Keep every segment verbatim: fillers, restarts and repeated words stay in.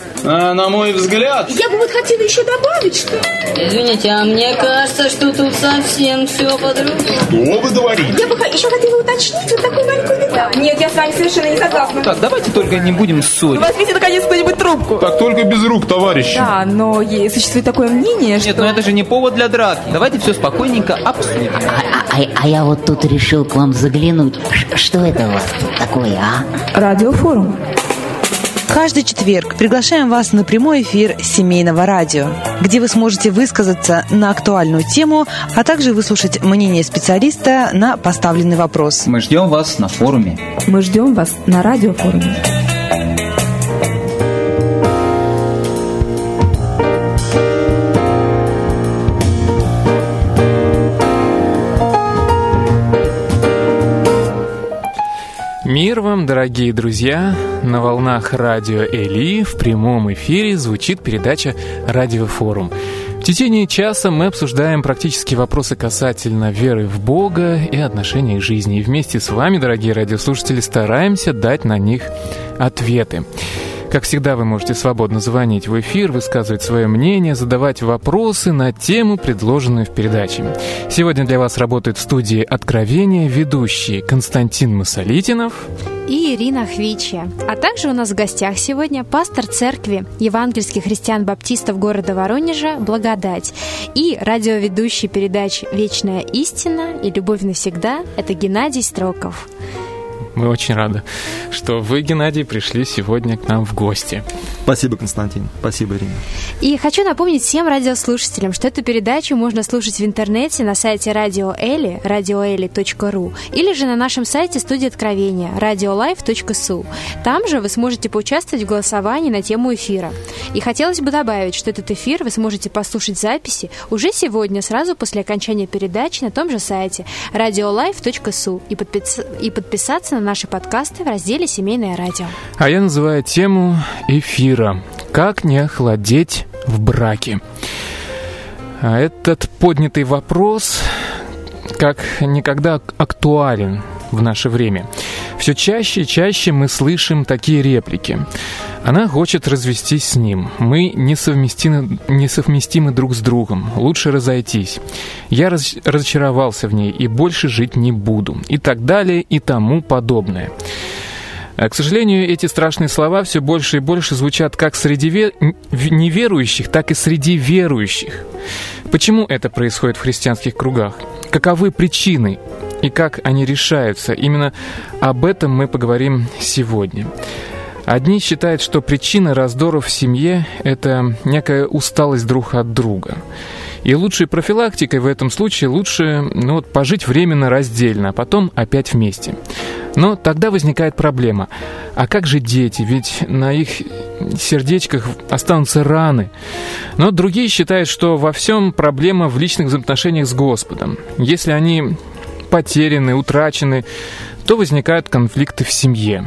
А, на мой взгляд... Я бы вот хотела еще добавить, что... Извините, а мне кажется, что тут совсем все по-другому. Что вы говорите? Я бы еще хотела уточнить вот такую маленькую деталь. Нет, я с вами совершенно не согласна. Так, давайте только не будем ссорить. Возьмите, наконец, кто-нибудь трубку. Так только без рук, товарищи. Да, но существует такое мнение, что... Нет, но это же не повод для драки. Давайте все спокойненько обсудим. А, а, а я вот тут решил к вам заглянуть. Ш- что это у вас тут такое, а? Радиофорум. Каждый четверг приглашаем вас на прямой эфир семейного радио, где вы сможете высказаться на актуальную тему, а также выслушать мнение специалиста на поставленный вопрос. Мы ждем вас на форуме. Мы ждем вас на радиофоруме. Мир вам, дорогие друзья! На волнах радио Эли в прямом эфире звучит передача «Радиофорум». В течение часа мы обсуждаем практические вопросы касательно веры в Бога и отношения к жизни. И вместе с вами, дорогие радиослушатели, стараемся дать на них ответы. Как всегда, вы можете свободно звонить в эфир, высказывать свое мнение, задавать вопросы на тему, предложенную в передаче. Сегодня для вас работают в студии «Откровения» ведущие Константин Масолитинов и Ирина Хвичья. А также у нас в гостях сегодня пастор церкви евангельских христиан-баптистов города Воронежа «Благодать» и радиоведущий передач «Вечная истина» и «Любовь навсегда» — это Геннадий Строков. Мы очень рады, что вы, Геннадий, пришли сегодня к нам в гости. Спасибо, Константин. Спасибо, Ирина. И хочу напомнить всем радиослушателям, что эту передачу можно слушать в интернете на сайте Радио Эли, радиоэли точка ру, или же на нашем сайте студии Откровения, радиолайф точка су. Там же вы сможете поучаствовать в голосовании на тему эфира. И хотелось бы добавить, что этот эфир вы сможете послушать записи уже сегодня, сразу после окончания передачи на том же сайте радиолайф точка су и, подпис... и подписаться на наши подкасты в разделе «Семейное радио». А я называю тему эфира «Как не охладеть в браке». Этот поднятый вопрос как никогда актуален в наше время. Все чаще и чаще мы слышим такие реплики. Она хочет развестись с ним. Мы несовместимы, несовместимы друг с другом. Лучше разойтись. Я раз, разочаровался в ней и больше жить не буду. И так далее, и тому подобное. К сожалению, эти страшные слова все больше и больше звучат как среди ве... неверующих, так и среди верующих. Почему это происходит в христианских кругах? Каковы причины и как они решаются? Именно об этом мы поговорим сегодня. Одни считают, что причина раздоров в семье – это некая усталость друг от друга. И лучшей профилактикой в этом случае лучше ну, вот, пожить временно раздельно, а потом опять вместе. Но тогда возникает проблема. А как же дети? Ведь на их сердечках останутся раны. Но другие считают, что во всем проблема в личных взаимоотношениях с Господом. Если они потеряны, утрачены, то возникают конфликты в семье.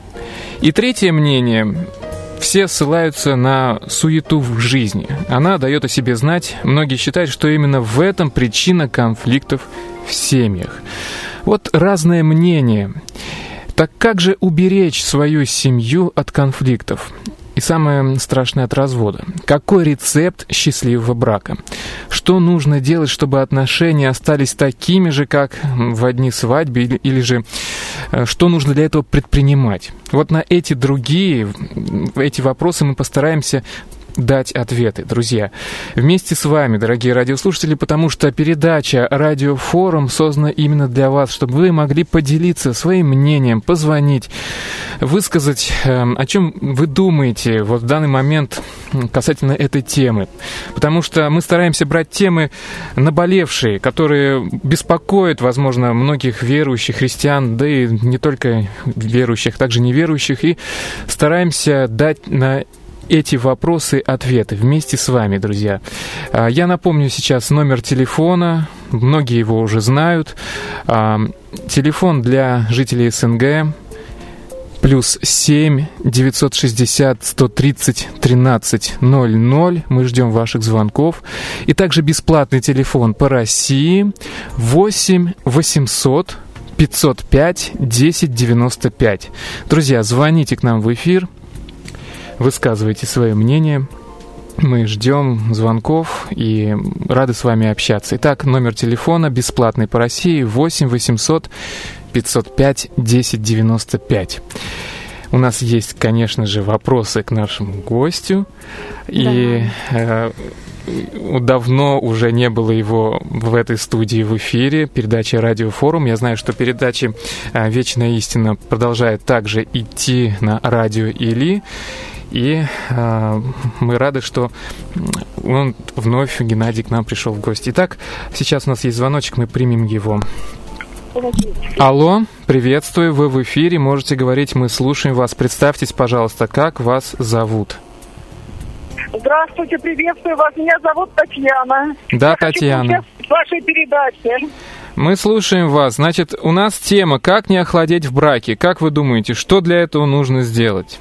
И третье мнение. Все ссылаются на суету в жизни. Она дает о себе знать. Многие считают, что именно в этом причина конфликтов в семьях. Вот разное мнение. Так как же уберечь свою семью от конфликтов? И самое страшное — от развода. Какой рецепт счастливого брака? Что нужно делать, чтобы отношения остались такими же, как в одни свадьбы? Или, или же что нужно для этого предпринимать? Вот на эти другие, эти вопросы мы постараемся дать ответы, друзья. Вместе с вами, дорогие радиослушатели, потому что передача «Радиофорум» создана именно для вас, чтобы вы могли поделиться своим мнением, позвонить, высказать, о чем вы думаете вот в данный момент касательно этой темы. Потому что мы стараемся брать темы наболевшие, которые беспокоят, возможно, многих верующих христиан, да и не только верующих, также неверующих, и стараемся дать на эти вопросы ответы вместе с вами, друзья. Я напомню сейчас номер телефона, многие его уже знают. Телефон для жителей СНГ плюс семь девятьсот шестьдесят сто тридцать тринадцать ноль ноль. Мы ждем ваших звонков. И также бесплатный телефон по России восемь восемьсот пятьсот пять десять девяносто пять. Друзья, звоните к нам в эфир. высказывайте свое мнение. Мы ждем звонков и рады с вами общаться. Итак, номер телефона бесплатный по России восемь восемьсот пятьсот пять десять девяносто пять. У нас есть, конечно же, вопросы к нашему гостю. Да. И э, давно уже не было его в этой студии в эфире, передача «Радиофорум». Я знаю, что передача «Вечная истина» продолжает также идти на радио Или. И э, мы рады, что он вновь, Геннадий, к нам пришел в гости. Итак, сейчас у нас есть звоночек, мы примем его. Алло, приветствую, вы в эфире, можете говорить, мы слушаем вас. Представьтесь, пожалуйста, как вас зовут? Здравствуйте, приветствую вас, меня зовут Татьяна. Да, Я Татьяна. хочу в вашей передаче. Мы слушаем вас. Значит, у нас тема «Как не охладеть в браке». Как вы думаете, что для этого нужно сделать?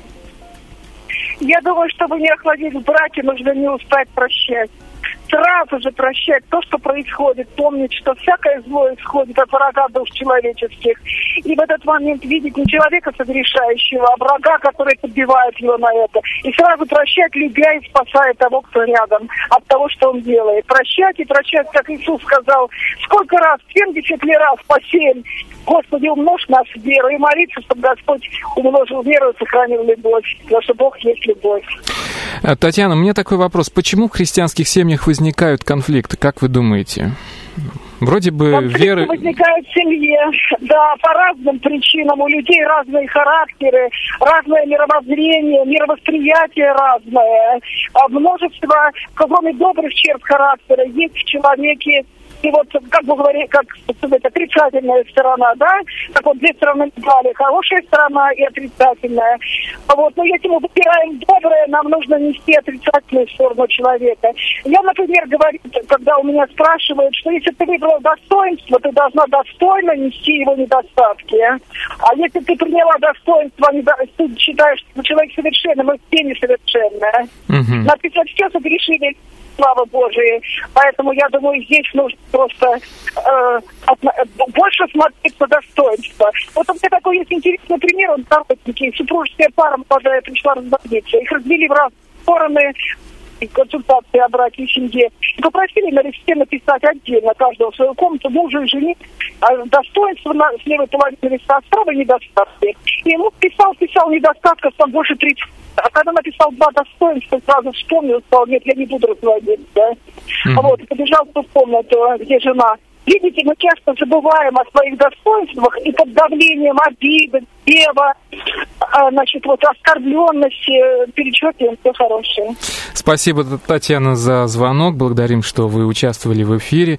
Я думаю, чтобы не охладить в браке, нужно не устать прощать. Сразу же прощать то, что происходит. Помнить, что всякое зло исходит от врага душ человеческих. И в этот момент видеть не человека согрешающего, а врага, который подбивает его на это. И сразу прощать, любя и спасая того, кто рядом, от того, что он делает. Прощать и прощать, как Иисус сказал, сколько раз, семьдесят ли раз по семь. Господи, умножь нас веру и молиться, чтобы Господь умножил веру и сохранил любовь, потому что Бог есть любовь. Татьяна, у меня такой вопрос. Почему в христианских семьях возникают конфликты, как вы думаете? Вроде бы конфликты веры... возникают в семье, да, по разным причинам. У людей разные характеры, разное мировоззрение, мировосприятие разное. Множество, кроме добрых черт характера, есть в человеке. И вот, как бы говорить, как сказать, отрицательная сторона, да? Так вот, две стороны медали, хорошая сторона и отрицательная. Вот, но если мы выбираем доброе, нам нужно нести отрицательную сторону человека. Я, например, говорю, когда у меня спрашивают, что если ты выбрала достоинство, ты должна достойно нести его недостатки. А если ты приняла достоинство, ты считаешь, что человек совершенный, мы все несовершенны. Угу. Написать все согрешили. Слава Божия. Поэтому, я думаю, здесь нужно просто э, от, больше смотреть на достоинство. Вот у меня такой есть интересный пример. Он народники, супружеская пара молодая пришла разводиться. Их развели в разные стороны, консультации о браке и семье. И попросили на листе написать отдельно каждого в свою комнату, мужа и жене, достоинства на, с левой половины листа, с правой недостатки. И ему писал, писал недостатков там больше тридцати. А когда написал два достоинства, сразу вспомнил, сказал, нет, я не буду разводиться. Да? Mm-hmm. Вот, и побежал в ту комнату, где жена. Видите, мы часто забываем о своих достоинствах и под давлением обиды, гнева, значит, вот оскорбленности перечеркиваем все хорошее. Спасибо, Татьяна, за звонок. Благодарим, что вы участвовали в эфире.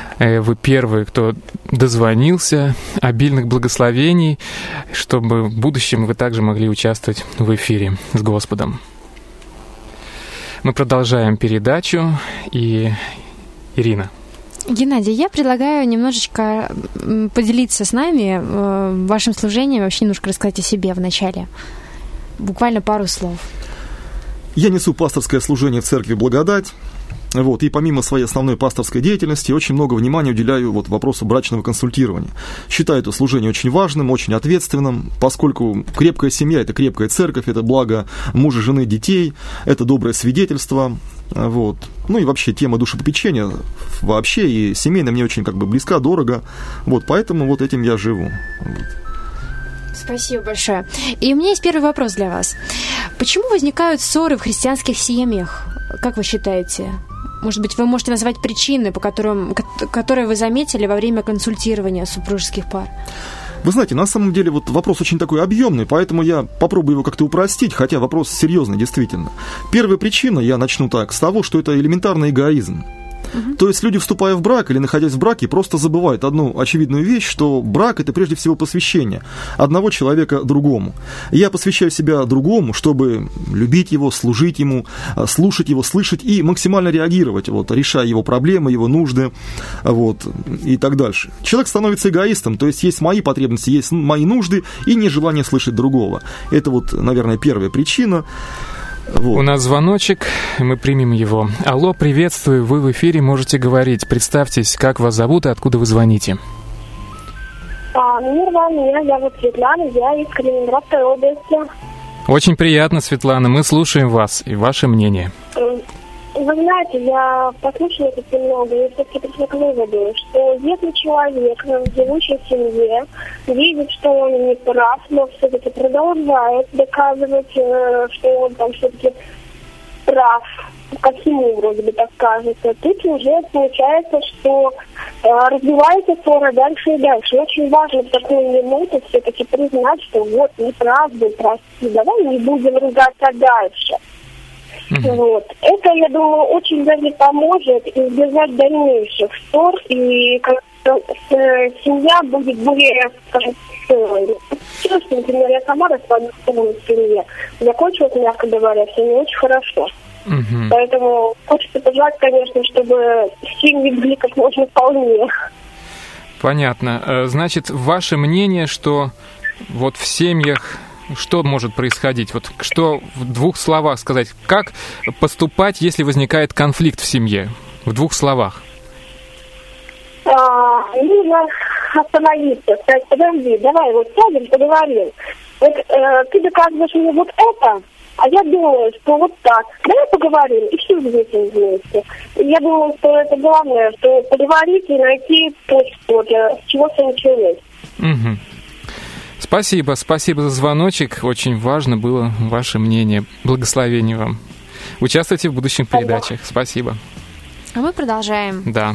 Вы первые, кто дозвонился. Обильных благословений, чтобы в будущем вы также могли участвовать в эфире с Господом. Мы продолжаем передачу. И Ирина. Геннадий, я предлагаю немножечко поделиться с нами вашим служением, вообще немножко рассказать о себе вначале. Буквально пару слов. Я несу пасторское служение в церкви «Благодать». Вот, и помимо своей основной пасторской деятельности, очень много внимания уделяю вот вопросу брачного консультирования. Считаю это служение очень важным, очень ответственным, поскольку крепкая семья – это крепкая церковь, это благо мужа, жены, детей, это доброе свидетельство. Вот. Ну и вообще тема душепопечения вообще и семейная мне очень как бы близка, дорого. Вот, поэтому вот этим я живу. Спасибо большое. И у меня есть первый вопрос для вас. Почему возникают ссоры в христианских семьях? Как вы считаете? Может быть, вы можете назвать причины, по которым, которые вы заметили во время консультирования супружеских пар? Вы знаете, на самом деле вот вопрос очень такой объемный, поэтому я попробую его как-то упростить, хотя вопрос серьезный действительно. Первая причина, я начну так, с того, что это элементарный эгоизм. Uh-huh. То есть люди, вступая в брак или находясь в браке, просто забывают одну очевидную вещь, что брак – это прежде всего посвящение одного человека другому. Я посвящаю себя другому, чтобы любить его, служить ему, слушать его, слышать и максимально реагировать, вот, решая его проблемы, его нужды, вот, и так дальше. Человек становится эгоистом, то есть есть мои потребности, есть мои нужды и нежелание слышать другого. Это вот, наверное, первая причина. Вот. У нас звоночек, мы примем его. Алло, приветствую, вы в эфире, можете говорить. Представьтесь, как вас зовут и откуда вы звоните. А, мир вам, меня зовут Светлана, я из Калининградской области. Очень приятно, Светлана. Мы слушаем вас и ваше мнение. Вы знаете, я послушала это немного и все-таки пришла к выводу, что если человек, живущий в семье, видит, что он не прав, но все-таки продолжает доказывать, что он там все-таки прав, ко всему вроде бы так кажется, тут уже получается, что э, развивается ссора дальше и дальше. Очень важно в такую минуту все-таки признать, что вот неправда, прости, давай не будем ругаться дальше. Mm-hmm. Вот. Это, я думаю, очень даже поможет избежать дальнейших ссор, и семья будет более, скажем, целой. Сейчас, например, я сама расположена в семье. Закончилась, мягко говоря, все не очень хорошо. Mm-hmm. Поэтому хочется пожелать, конечно, чтобы семьи были как можно полнее. Понятно. Значит, ваше мнение, что вот в семьях что может происходить? Вот что в двух словах сказать? Как поступать, если возникает конфликт в семье? В двух словах. А, нужно остановиться, сказать, подожди, давай вот сядем, поговорим. Вот, э, ты доказываешь мне вот это, а я думаю, что вот так. Давай поговорим, и все взвесим вместе. Я думаю, что это главное, что поговорить и найти точку, с чего все началось. Угу. Спасибо, спасибо за звоночек. Очень важно было ваше мнение. Благословения вам. Участвуйте в будущих передачах. Спасибо. А мы продолжаем. Да.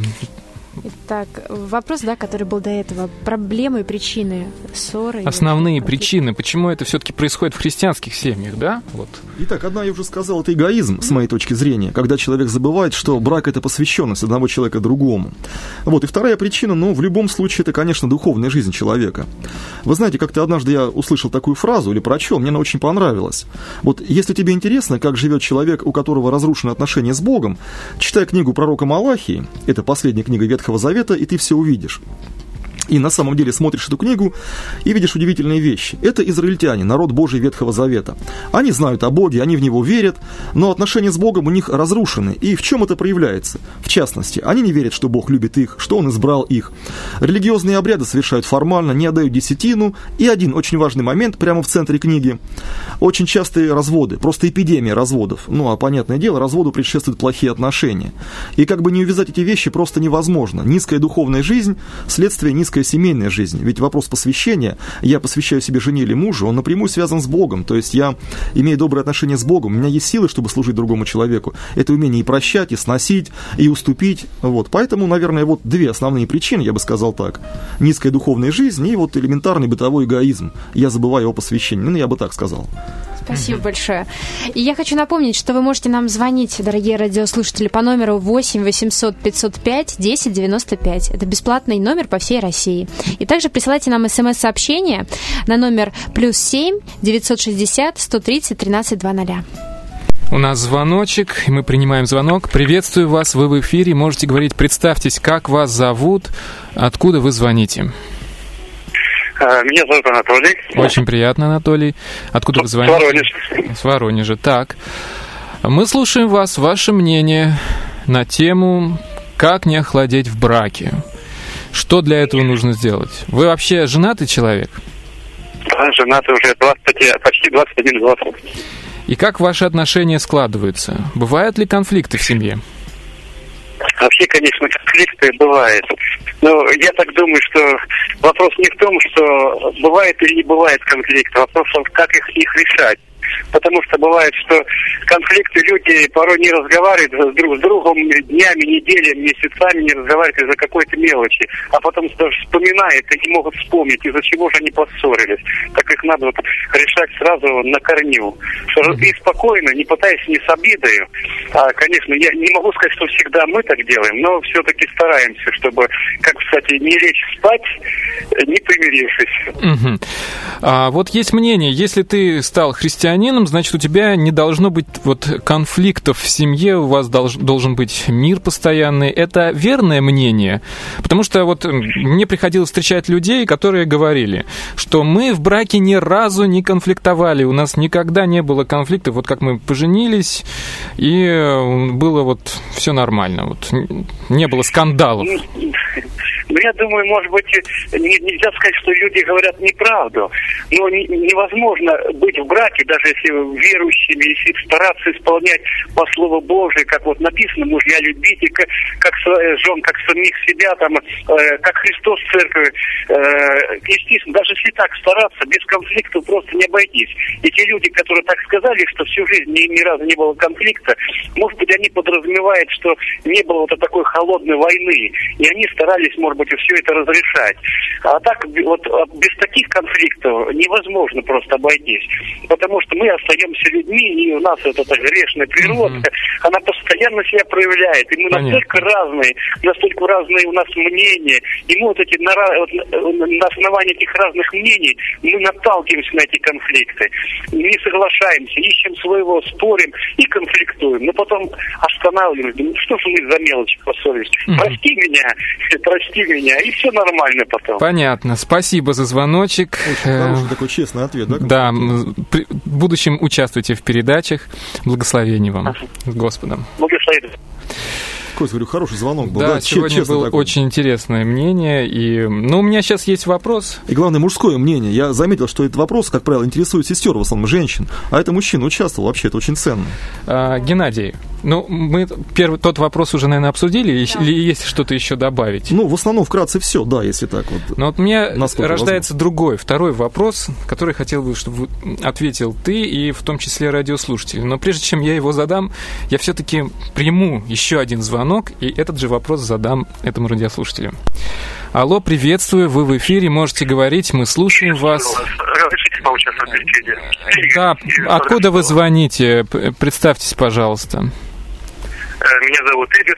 Итак, вопрос, да, который был до этого. Проблемы и причины ссоры. Основные причины, почему это все-таки происходит в христианских семьях, да? Вот. Итак, одна я уже сказал, это эгоизм, с моей точки зрения, когда человек забывает, что брак — это посвященность одного человека другому. Вот, и вторая причина, ну, в любом случае, это, конечно, духовная жизнь человека. Вы знаете, как-то однажды я услышал такую фразу или прочел, мне она очень понравилась. Вот, если тебе интересно, как живет человек, у которого разрушены отношения с Богом, читай книгу пророка Малахии, это последняя книга Ветхого Завета, и ты все увидишь. И на самом деле смотришь эту книгу и видишь удивительные вещи. Это израильтяне, народ Божий Ветхого Завета. Они знают о Боге, они в Него верят, но отношения с Богом у них разрушены. И в чем это проявляется? В частности, они не верят, что Бог любит их, что Он избрал их. Религиозные обряды совершают формально, не отдают десятину. И один очень важный момент прямо в центре книги. Очень частые разводы, просто эпидемия разводов. Ну, а понятное дело, разводу предшествуют плохие отношения. И как бы не увязать эти вещи просто невозможно. Низкая духовная жизнь – следствие низкой семейная жизнь. Ведь вопрос посвящения, я посвящаю себе жене или мужу, он напрямую связан с Богом. То есть я имею добрые отношения с Богом, у меня есть силы, чтобы служить другому человеку. Это умение и прощать, и сносить, и уступить. Вот. Поэтому, наверное, вот две основные причины, я бы сказал так. Низкая духовная жизнь и вот элементарный бытовой эгоизм. Я забываю о посвящении. Ну, я бы так сказал. Спасибо большое. И я хочу напомнить, что вы можете нам звонить, дорогие радиослушатели, по номеру восемь восемьсот пятьсот пять десять девяносто пять. Это бесплатный номер по всей России. И также присылайте нам смс-сообщение на номер плюс семь девятьсот шестьдесят сто тридцать тринадцать двадцать. У нас звоночек, и мы принимаем звонок. Приветствую вас, вы в эфире. Можете говорить, представьтесь, как вас зовут, откуда вы звоните. Меня зовут Анатолий. Очень приятно, Анатолий. Откуда вы звоните? С Воронежа. С Воронежа, так. Мы слушаем вас, ваше мнение на тему «Как не охладеть в браке». Что для этого нужно сделать? Вы вообще женатый человек? Да, женатый уже двадцать, почти двадцать один год. И как ваши отношения складываются? Бывают ли конфликты в семье? Вообще, конечно, конфликты бывают. Но я так думаю, что вопрос не в том, что бывает или не бывает конфликт, вопрос в том, как их, их решать. Потому что бывает, что конфликты люди порой не разговаривают друг с другом днями, неделями, месяцами, не разговаривают из-за какой-то мелочи, а потом даже вспоминают и не могут вспомнить, из-за чего же они поссорились. Так их надо вот решать сразу на корню. И спокойно, не пытаясь не с обидой. А, конечно, я не могу сказать, что всегда мы так делаем, но все-таки стараемся, чтобы, как, кстати, не лечь спать, не примирившись. Угу. А вот есть мнение, если ты стал христианином, значит, у тебя не должно быть вот конфликтов в семье, у вас долж, должен быть мир постоянный. Это верное мнение? Потому что вот мне приходилось встречать людей, которые говорили, что мы в браке ни разу не конфликтовали, у нас никогда не было конфликтов, вот как мы поженились, и было вот все нормально, вот не было скандалов. Но я думаю, может быть, не, нельзя сказать, что люди говорят неправду. Но не, невозможно быть в браке, даже если верующими, если стараться исполнять по Слову Божию, как вот написано, мужья, любите, как, как жен, как самих себя, там, э, как Христос в церкви. Э, естественно, даже если так стараться, без конфликтов просто не обойтись. И те люди, которые так сказали, что всю жизнь ни, ни разу не было конфликта, может быть, они подразумевают, что не было вот такой холодной войны, и они старались, может быть, все это разрешать. А так, вот без таких конфликтов невозможно просто обойтись, потому что мы остаемся людьми, и у нас эта грешная природа, mm-hmm. она постоянно себя проявляет, и мы Понятно. настолько разные, настолько разные у нас мнения, и мы вот эти, на, вот, на основании этих разных мнений мы наталкиваемся на эти конфликты, не соглашаемся, ищем своего, спорим и конфликтуем, но потом останавливаемся, ну что же мы за мелочи поссорились, mm-hmm. прости меня, прости меня, и все нормально потом. Понятно, спасибо за звоночек. Очень хороший такой честный ответ, да? Да, в будущем участвуйте в передачах. Благословений вам с Господом. Благословение. Кость, говорю, хороший звонок был. Да, да сегодня было такой. Очень интересное мнение. И... Ну, у меня сейчас есть вопрос. И главное, мужское мнение. Я заметил, что этот вопрос, как правило, интересует сестер, в основном женщин. А это мужчина участвовал. Вообще, это очень ценно. А, Геннадий, ну, мы первый, тот вопрос уже, наверное, обсудили. Да. Или есть что-то еще добавить? Ну, в основном, вкратце все, да, если так вот. Но вот у меня рождается возможно. другой, второй вопрос, который хотел бы, чтобы ответил ты и в том числе радиослушатели. Но прежде чем я его задам, я все-таки приму еще один звонок. И этот же вопрос задам этому радиослушателю. Алло, приветствую, вы в эфире, можете говорить, мы слушаем вас. Разрешите поучаствовать в беседе? Да, откуда вы звоните? Представьтесь, пожалуйста. Меня зовут Игорь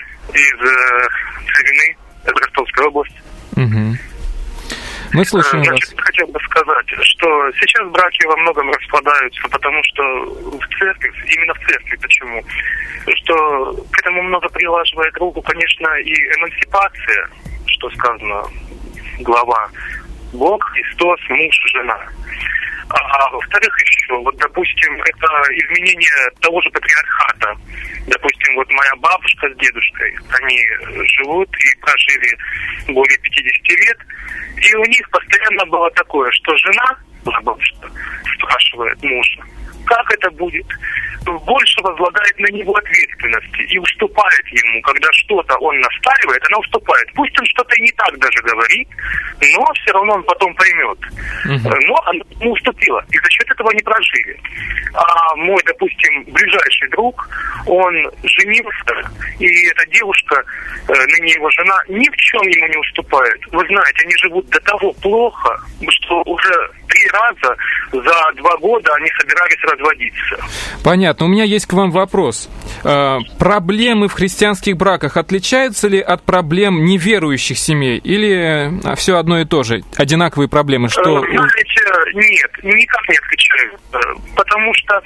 из Царины, это Ростовская область. Угу. Мы слушаем Значит, вас. Хотел бы сказать, что сейчас браки во многом распадаются, потому что в церкви, именно в церкви, почему? Что к этому много прилаживает руку, конечно, и эмансипация, что сказано, глава Бог, Христос, муж, жена. А во-вторых еще, вот, допустим, это изменение того же патриархата. Допустим, вот моя бабушка с дедушкой, они живут и прожили более пятьдесят лет, и у них постоянно было такое, что жена, бабушка, спрашивает мужа, как это будет, больше возлагает на него ответственности и уступает ему, когда что-то он настаивает, она уступает. Пусть он что-то не так даже говорит, но все равно он потом поймет. Uh-huh. Но она ему уступила, и за счет этого они прожили. А мой, допустим, ближайший друг, он женился, и эта девушка, ныне его жена, ни в чем ему не уступает. Вы знаете, они живут до того плохо, что уже три раза за два года они собирались разводиться. Понятно. У меня есть к вам вопрос. Э, проблемы в христианских браках отличаются ли от проблем неверующих семей? Или все одно и то же? Одинаковые проблемы? Что... Знаете, нет, никак не отличаются. Потому что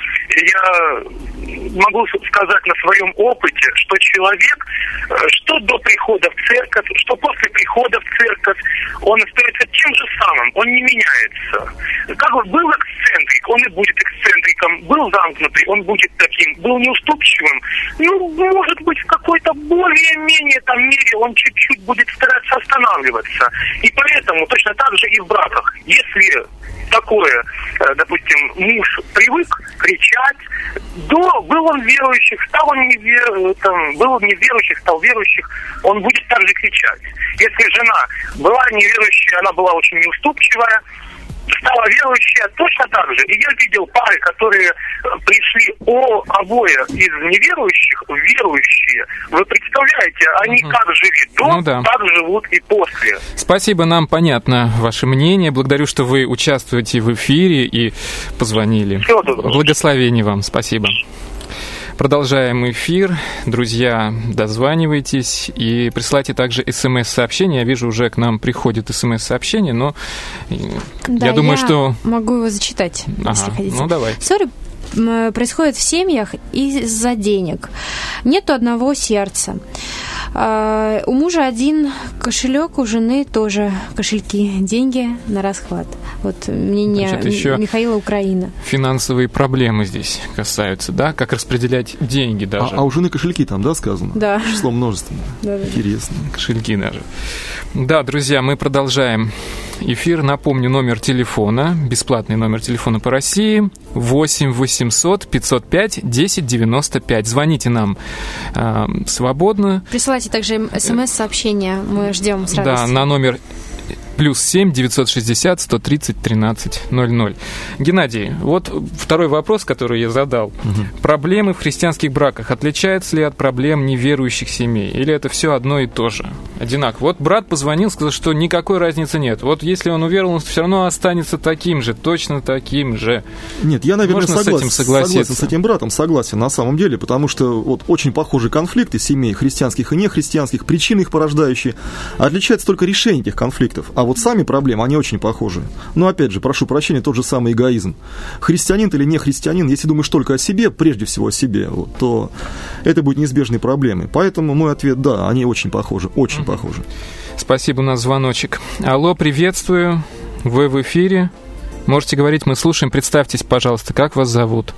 я могу сказать на своем опыте, что человек, что до прихода в церковь, что после прихода в церковь, он остается тем же самым, он не меняется. Как он был эксцентрик, он и будет эксцентриком, был замкнутый, он будет таким, был неуступчивым, ну, может быть, в какой-то более-менее там мере он чуть-чуть будет стараться останавливаться. И поэтому точно так же и в браках. Если такое, допустим, муж привык кричать, до, был он верующих, стал он невер, там, был он неверующих, стал верующих, он будет также кричать. Если жена была неверующая, она была очень неуступчивая, стала верующая точно так же. И я видел пары, которые пришли о, обои из неверующих в верующие. Вы представляете, они угу. как жили до, ну, да. так живут и после. Спасибо, нам понятно ваше мнение. Благодарю, что вы участвуете в эфире и позвонили. Всего доброго. Благословений вам. Спасибо. Продолжаем эфир. Друзья, дозванивайтесь и присылайте также смс-сообщения. Я вижу, уже к нам приходит смс-сообщение, но да, я думаю, я что... могу его зачитать, ага, если хотите. Ну, давай. Ссоры происходят в семьях из-за денег. Нету одного сердца. А, у мужа один кошелек, у жены тоже кошельки, деньги на расхват. Вот мнение Значит, еще Михаила Украина. Финансовые проблемы здесь касаются, да? Как распределять деньги даже. А, а у жены кошельки там, да, сказано? Да. Число множественное. Да, да. Интересно. Кошельки даже. Да, друзья, мы продолжаем эфир. Напомню, номер телефона, бесплатный номер телефона по России, восемь восемьсот пятьсот пять десять девяносто пять. Звоните нам э, свободно. Присылайте также смс-сообщения, мы ждем с радостью. Да, на номер плюс семь девятьсот шестьдесят сто тридцать тринадцать ноль ноль. Геннадий, вот второй вопрос, который я задал. Угу. Проблемы в христианских браках отличаются ли от проблем неверующих семей? Или это все одно и то же? Одинаково. Вот брат позвонил, сказал, что никакой разницы нет. Вот если он уверовал, он все равно останется таким же, точно таким же. Нет, я, наверное, Можно согласен, с этим согласиться? согласен с этим братом, согласен на самом деле, потому что вот очень похожие конфликты семей христианских и нехристианских, причины их порождающие, отличаются только решение этих конфликтов. А вот сами проблемы, они очень похожи. Но опять же, прошу прощения, тот же самый эгоизм. Христианин ты или не христианин, если думаешь только о себе, прежде всего о себе, вот, то это будет неизбежной проблемой. Поэтому мой ответ – да, они очень похожи, очень mm-hmm. похожи. Спасибо, у нас звоночек. Алло, приветствую, вы в эфире. Можете говорить, мы слушаем. Представьтесь, пожалуйста, как вас зовут?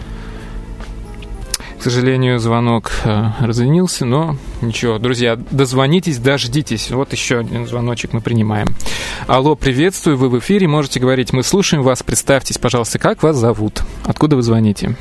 К сожалению, звонок э, разъединился, но ничего. Друзья, дозвонитесь, дождитесь. Вот еще один звоночек мы принимаем. Алло, приветствую, вы в эфире, можете говорить, мы слушаем вас. Представьтесь, пожалуйста, как вас зовут? Откуда вы звоните?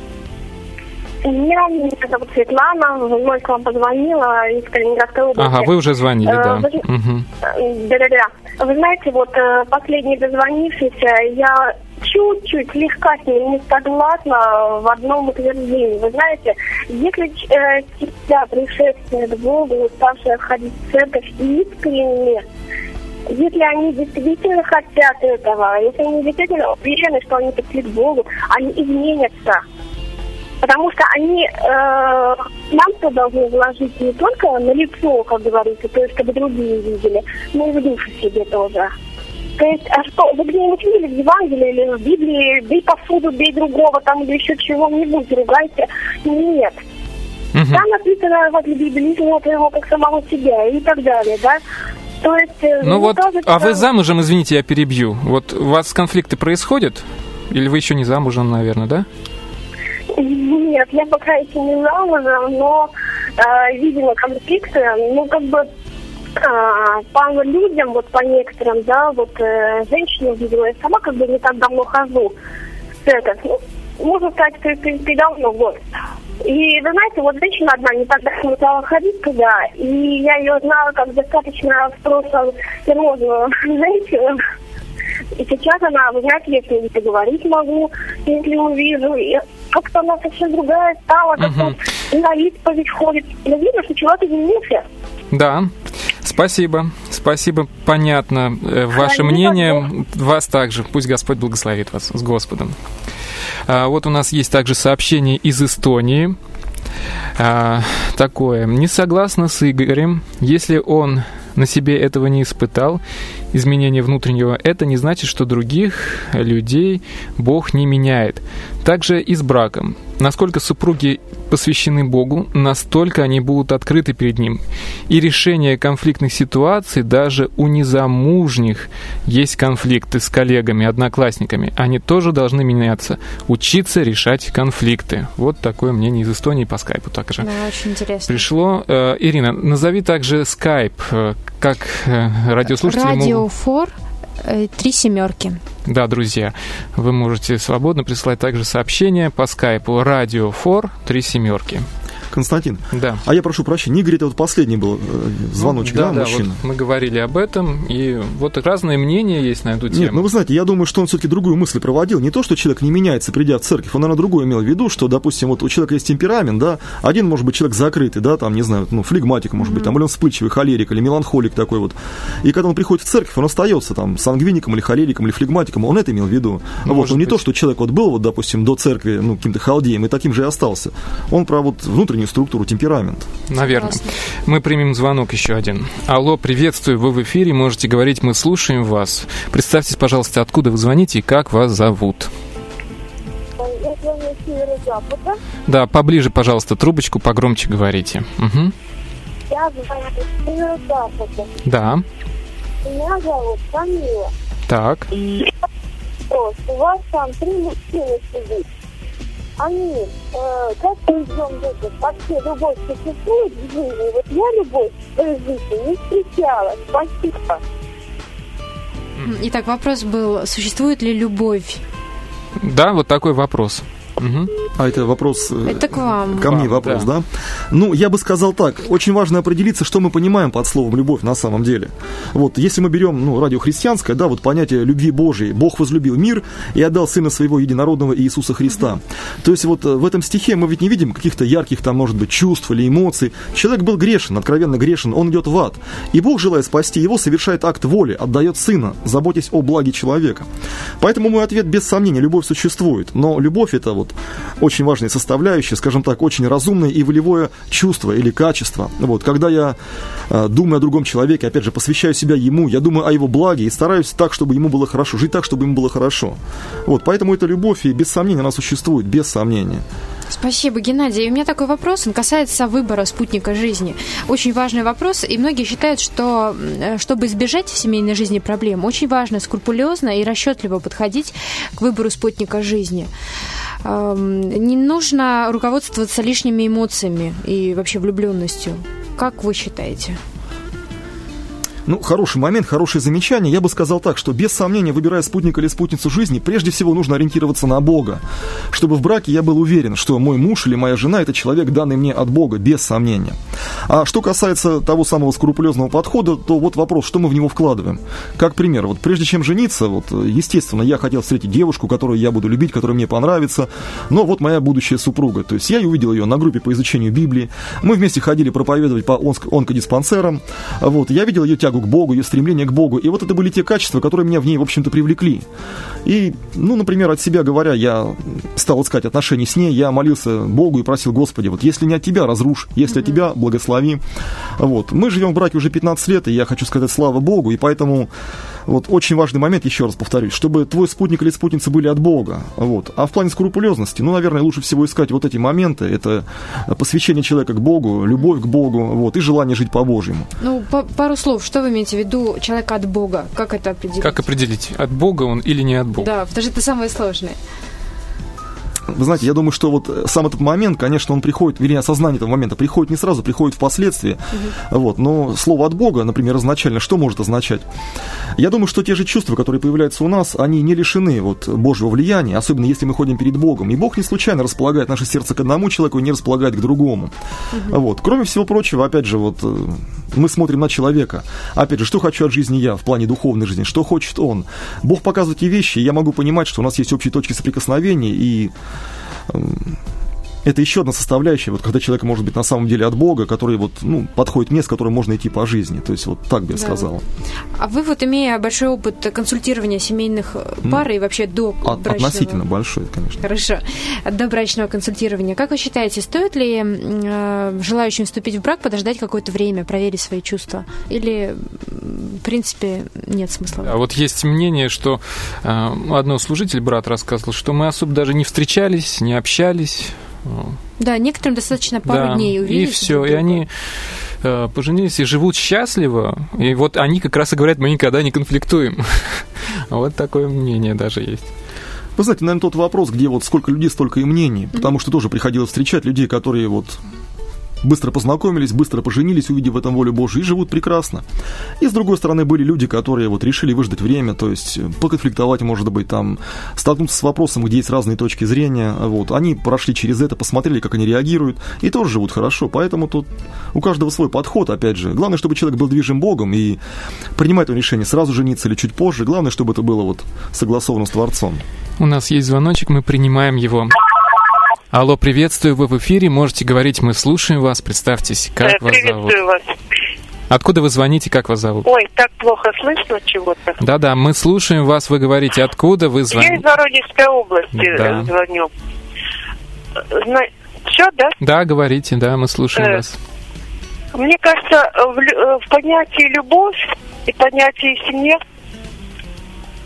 Меня, меня зовут Светлана, вновь к вам позвонила из Калининградской области. Ага, вы уже звонили, да. Вы... Угу. Да-да-да. Вы знаете, вот последний дозвонившийся, я чуть-чуть слегка с ним не согласна в одном утверждении. Вы знаете, если э, тебя, пришедшие к Богу, уставшие ходить в церковь искренне, если они действительно хотят этого, если они действительно уверены, что они пришли к Богу, они изменятся. Потому что они э, нам-то должны вложить не только на лицо, как говорится, то есть чтобы другие видели, но и в душу себе тоже. То есть, а что, вы где-нибудь видели в Евангелии или в Библии, бей посуду, бей другого, там или еще чего-нибудь, ругайся? Нет. Угу. Там написано, вот, Библии, вот его как самого себя и так далее, да? То есть... Ну вот, тоже, а вы замужем, извините, я перебью. Вот у вас конфликты происходят? Или вы еще не замужем, наверное, да? Нет, я пока еще не замужем, но, э, видимо, конфликты, ну, как бы, э, по людям, вот по некоторым, да, вот э, женщины видела, я сама как бы не так давно хожу в церковь, ну, можно сказать, что это давно, вот. И, вы знаете, вот женщина одна не так давно стала ходить туда, и я ее знала как достаточно в прошлом серьезную женщину. И сейчас она, вы знаете, если не поговорить могу, если увижу, и как-то она совсем другая стала, как-то uh-huh. на исповедь ходит. Я вижу, что человек изменился. Да, спасибо, спасибо, понятно ваше мнение, вас также, пусть Господь благословит вас, с Господом. А, вот у нас есть также сообщение из Эстонии, а, такое, не согласна с Игорем, если он на себе этого не испытал, изменения внутреннего, это не значит, что других людей Бог не меняет. Также и с браком. Насколько супруги посвящены Богу, настолько они будут открыты перед Ним. И решение конфликтных ситуаций даже у незамужних есть конфликты с коллегами, одноклассниками. Они тоже должны меняться, учиться решать конфликты. Вот такое мнение из Эстонии по скайпу также. Да, очень интересно. Пришло. Ирина, назови также скайп, как радиослушатели могут... Радио фор три семерки. Да, друзья, вы можете свободно присылать также сообщения по скайпу радио фор три семерки. Константин, да. А я прошу прощения, Игорь, это вот последний был звоночек, ну, да, да, мужчина? Да, вот мы говорили об этом, и вот разные мнения есть на эту тему. Нет, ну вы знаете, я думаю, что он все-таки другую мысль проводил. Не то, что человек не меняется, придя в церковь, он, наверное, другое имел в виду, что, допустим, вот у человека есть темперамент, да, один может быть человек закрытый, да, там, не знаю, ну, флегматик, может mm-hmm. быть, там, или он вспыльчивый, холерик, или меланхолик такой вот. И когда он приходит в церковь, он остается там сангвиником, или холериком, или флегматиком, он это имел в виду. Ну, вот, но не то, что человек вот был, вот, допустим, до церкви, ну, каким-то халдеем, и таким же и остался. Он про вот внутреннюю структуру, темперамент. Наверное. Мы примем звонок еще один. Алло, приветствую, вы в эфире, можете говорить, мы слушаем вас. Представьтесь, пожалуйста, откуда вы звоните и как вас зовут. Я звоню с северо-запада. Да, поближе, пожалуйста, трубочку, погромче говорите. Угу. Я звоню из Северо-Запада. Да. Меня зовут Камила. Так. Вопрос. У вас там три мужчины сидят. Они, э, как мы идем выпуск, вообще любовь существует в жизни? Вот я любовь в своей жизни не встречала. Спасибо. Итак, вопрос был, существует ли любовь? Да, вот такой вопрос. Угу. А это вопрос... Это к вам. Ко мне вам, вопрос, да. да? Ну, я бы сказал так. Очень важно определиться, что мы понимаем под словом «любовь» на самом деле. Вот, если мы берем, ну, радиохристианское, да, вот понятие любви Божией. Бог возлюбил мир и отдал Сына Своего Единородного Иисуса Христа. Uh-huh. То есть вот в этом стихе мы ведь не видим каких-то ярких, там, может быть, чувств или эмоций. Человек был грешен, откровенно грешен, он идет в ад. И Бог, желая спасти его, совершает акт воли, отдает Сына, заботясь о благе человека. Поэтому мой ответ без сомнения: любовь существует. Но любовь — это вот очень важная составляющая, скажем так, очень разумное и волевое чувство или качество. Вот, когда я э, думаю о другом человеке, опять же, посвящаю себя ему, я думаю о его благе и стараюсь так, чтобы ему было хорошо, жить так, чтобы ему было хорошо. Вот, поэтому это любовь, и без сомнения она существует, без сомнения. Спасибо, Геннадий. У меня такой вопрос, он касается выбора спутника жизни. Очень важный вопрос, и многие считают, что чтобы избежать в семейной жизни проблем, очень важно скрупулезно и расчетливо подходить к выбору спутника жизни. Не нужно руководствоваться лишними эмоциями и вообще влюбленностью. Как вы считаете? Ну, хороший момент, хорошее замечание. Я бы сказал так, что без сомнения, выбирая спутника или спутницу жизни, прежде всего нужно ориентироваться на Бога. Чтобы в браке я был уверен, что мой муж или моя жена – это человек, данный мне от Бога, без сомнения. А что касается того самого скрупулезного подхода, то вот вопрос, что мы в него вкладываем. Как пример, вот прежде чем жениться, вот, естественно, я хотел встретить девушку, которую я буду любить, которая мне понравится, но вот моя будущая супруга. То есть я и увидел ее на группе по изучению Библии, мы вместе ходили проповедовать по онкодиспансерам, вот, я видел ее тягу к Богу, ее стремление к Богу. И вот это были те качества, которые меня в ней, в общем-то, привлекли. И, ну, например, от себя говоря, я стал искать отношений с ней, я молился Богу и просил: Господи, вот если не от Тебя, разрушь, если mm-hmm. от Тебя, благослови. Вот. Мы живем в браке уже пятнадцать лет, и я хочу сказать слава Богу, и поэтому вот очень важный момент, еще раз повторюсь, чтобы твой спутник или спутница были от Бога. Вот. А в плане скрупулезности, ну, наверное, лучше всего искать вот эти моменты. Это посвящение человека к Богу, любовь к Богу, вот, и желание жить по-божьему. Ну, по- пару слов, что вы имеете в виду человека от Бога? Как это определить? Как определить, от Бога он или не от Бога? Да, потому что это самое сложное. Вы знаете, я думаю, что вот сам этот момент, конечно, он приходит, вернее, осознание этого момента приходит не сразу, приходит впоследствии. Uh-huh. Вот, но слово «от Бога», например, изначально, что может означать? Я думаю, что те же чувства, которые появляются у нас, они не лишены вот Божьего влияния, особенно если мы ходим перед Богом. И Бог не случайно располагает наше сердце к одному человеку и не располагает к другому. Uh-huh. Вот. Кроме всего прочего, опять же, вот мы смотрим на человека. Опять же, что хочу от жизни я в плане духовной жизни, что хочет он. Бог показывает эти вещи, и я могу понимать, что у нас есть общие точки соприкосновения, и это еще одна составляющая, вот когда человек может быть на самом деле от Бога, который вот, ну, подходит мне, с которым можно идти по жизни. То есть вот так бы я да. сказала. А вы вот, имея большой опыт консультирования семейных пар ну, и вообще до от, брачного... Относительно большой, конечно. Хорошо. До брачного консультирования. Как вы считаете, стоит ли э, желающим вступить в брак подождать какое-то время, проверить свои чувства? Или, в принципе, нет смысла? А вот есть мнение, что э, одно служитель, брат, рассказывал, что мы особо даже не встречались, не общались. Да, некоторым достаточно пару да, дней увидеть. И все, и они э, поженились и живут счастливо. И вот они как раз и говорят: мы никогда не конфликтуем. Вот такое мнение даже есть. Вы знаете, наверное, тот вопрос, где вот сколько людей, столько и мнений. Потому что тоже приходилось встречать людей, которые вот быстро познакомились, быстро поженились, увидев в этом волю Божию, и живут прекрасно. И, с другой стороны, были люди, которые вот решили выждать время, то есть поконфликтовать, может быть, там, столкнуться с вопросом, где есть разные точки зрения. Вот. Они прошли через это, посмотрели, как они реагируют, и тоже живут хорошо. Поэтому тут у каждого свой подход, опять же. Главное, чтобы человек был движим Богом и принимать это решение сразу жениться или чуть позже. Главное, чтобы это было вот согласовано с Творцом. У нас есть звоночек, мы принимаем его. Алло, приветствую, вы в эфире, можете говорить, мы слушаем вас, представьтесь, как вас зовут? Приветствую вас. Откуда вы звоните, как вас зовут? Ой, так плохо слышно чего-то. Да-да, мы слушаем вас, вы говорите, откуда вы звоните? Я из Воронежской области да. звоню. Зна... Все, да? Да, говорите, да, мы слушаем э, вас. Мне кажется, в, в понятии любовь и понятии семья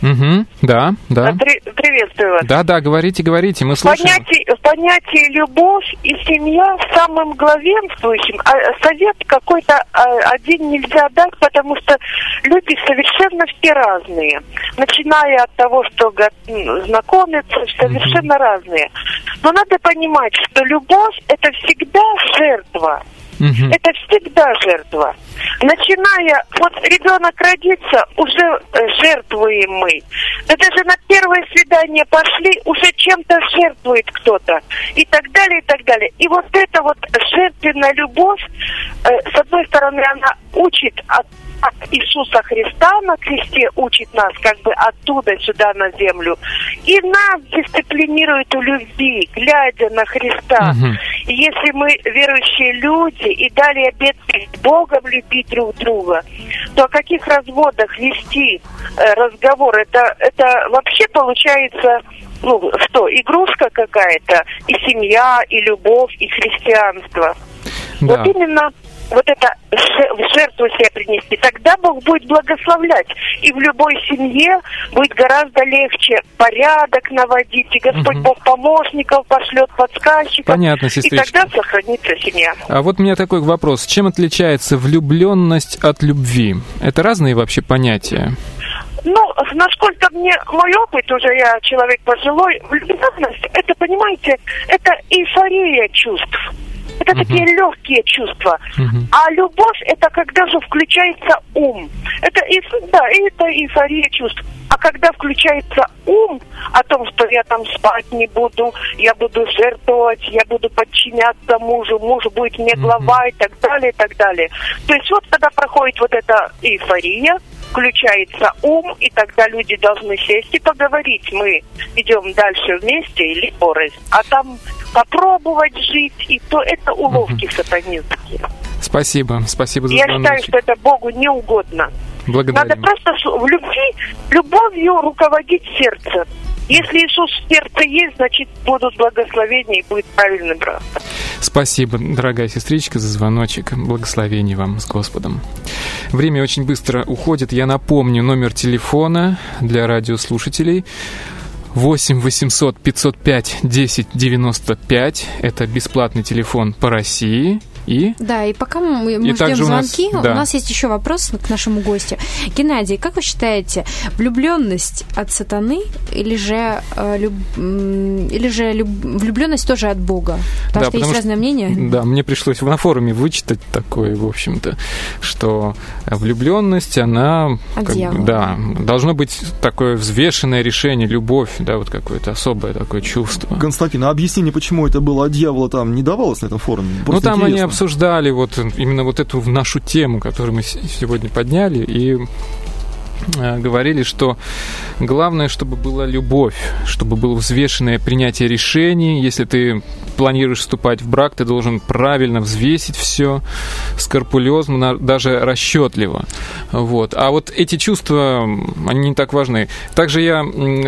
Угу, да, да. При, приветствую вас. Да, да, говорите, говорите, мы слушаем. Понятие, понятие любовь и семья самым главенствующим. А совет какой-то один нельзя дать, потому что люди совершенно все разные. Начиная от того, что знакомятся, совершенно mm-hmm. разные. Но надо понимать, что любовь – это всегда жертва. Mm-hmm. Это всегда жертва. Начиная, вот ребенок родится, уже жертвуем мы. Да даже на первое свидание пошли, уже чем-то жертвует кто-то. И так далее, и так далее. И вот эта вот жертвенная любовь, э, с одной стороны, она учит от от Иисуса Христа на кресте, учит нас как бы оттуда сюда на землю. И нас дисциплинирует у любви, глядя на Христа. Uh-huh. И если мы верующие люди и дали обет перед Богом любить друг друга, то о каких разводах вести э, разговор? Это, это вообще получается, ну что, игрушка какая-то, и семья, и любовь, и христианство. Да. Вот именно вот это в жертву себя принести, тогда Бог будет благословлять. И в любой семье будет гораздо легче порядок наводить, и Господь угу. Бог помощников пошлет, подсказчиков. Понятно, сестричка. И тогда сохранится семья. А вот у меня такой вопрос. Чем отличается влюбленность от любви? Это разные вообще понятия? Ну, насколько мне мой опыт, уже я человек пожилой, влюбленность, это, понимаете, это эйфория чувств. Это uh-huh. такие легкие чувства. Uh-huh. А любовь – это когда же включается ум. Это, да, это эйфория чувств. А когда включается ум о том, что я там спать не буду, я буду жертвовать, я буду подчиняться мужу, муж будет мне глава uh-huh. и так далее, и так далее. То есть вот когда проходит вот эта эйфория, включается ум, и тогда люди должны сесть и поговорить. Мы идем дальше вместе или порознь. А там попробовать жить, и то это уловки uh-huh. сатанинские. Спасибо, спасибо за Я звоночек. считаю, что это Богу не угодно. Благодарим. Надо просто в любви, любовью руководить сердце. Если Иисус в сердце есть, значит будут благословения и будет правильный брак. Спасибо, дорогая сестричка, за звоночек. Благословений вам с Господом. Время очень быстро уходит. Я напомню номер телефона для радиослушателей. восемь восемьсот пятьсот пять десять девяносто пять. Это бесплатный телефон по России. И? Да, и пока мы, мы ждем звонки, у нас, да. у нас есть еще вопрос к нашему гостю. Геннадий, как вы считаете, влюбленность от сатаны или же, э, люб, или же люб, влюбленность тоже от Бога? Потому да, что потому есть что, разное мнение. Да, мне пришлось на форуме вычитать такое, в общем-то, что влюбленность, она... Как, да, должно быть такое взвешенное решение, любовь, да, вот какое-то особое такое чувство. Константин, а объяснение, почему это было от дьявола, там не давалось на этом форуме? Просто ну, там интересно. Они обсуждали вот именно вот эту нашу тему, которую мы сегодня подняли, и говорили, что главное, чтобы была любовь, чтобы было взвешенное принятие решений. Если ты планируешь вступать в брак, ты должен правильно взвесить все, скрупулезно, даже расчетливо. Вот. А вот эти чувства, они не так важны. Также я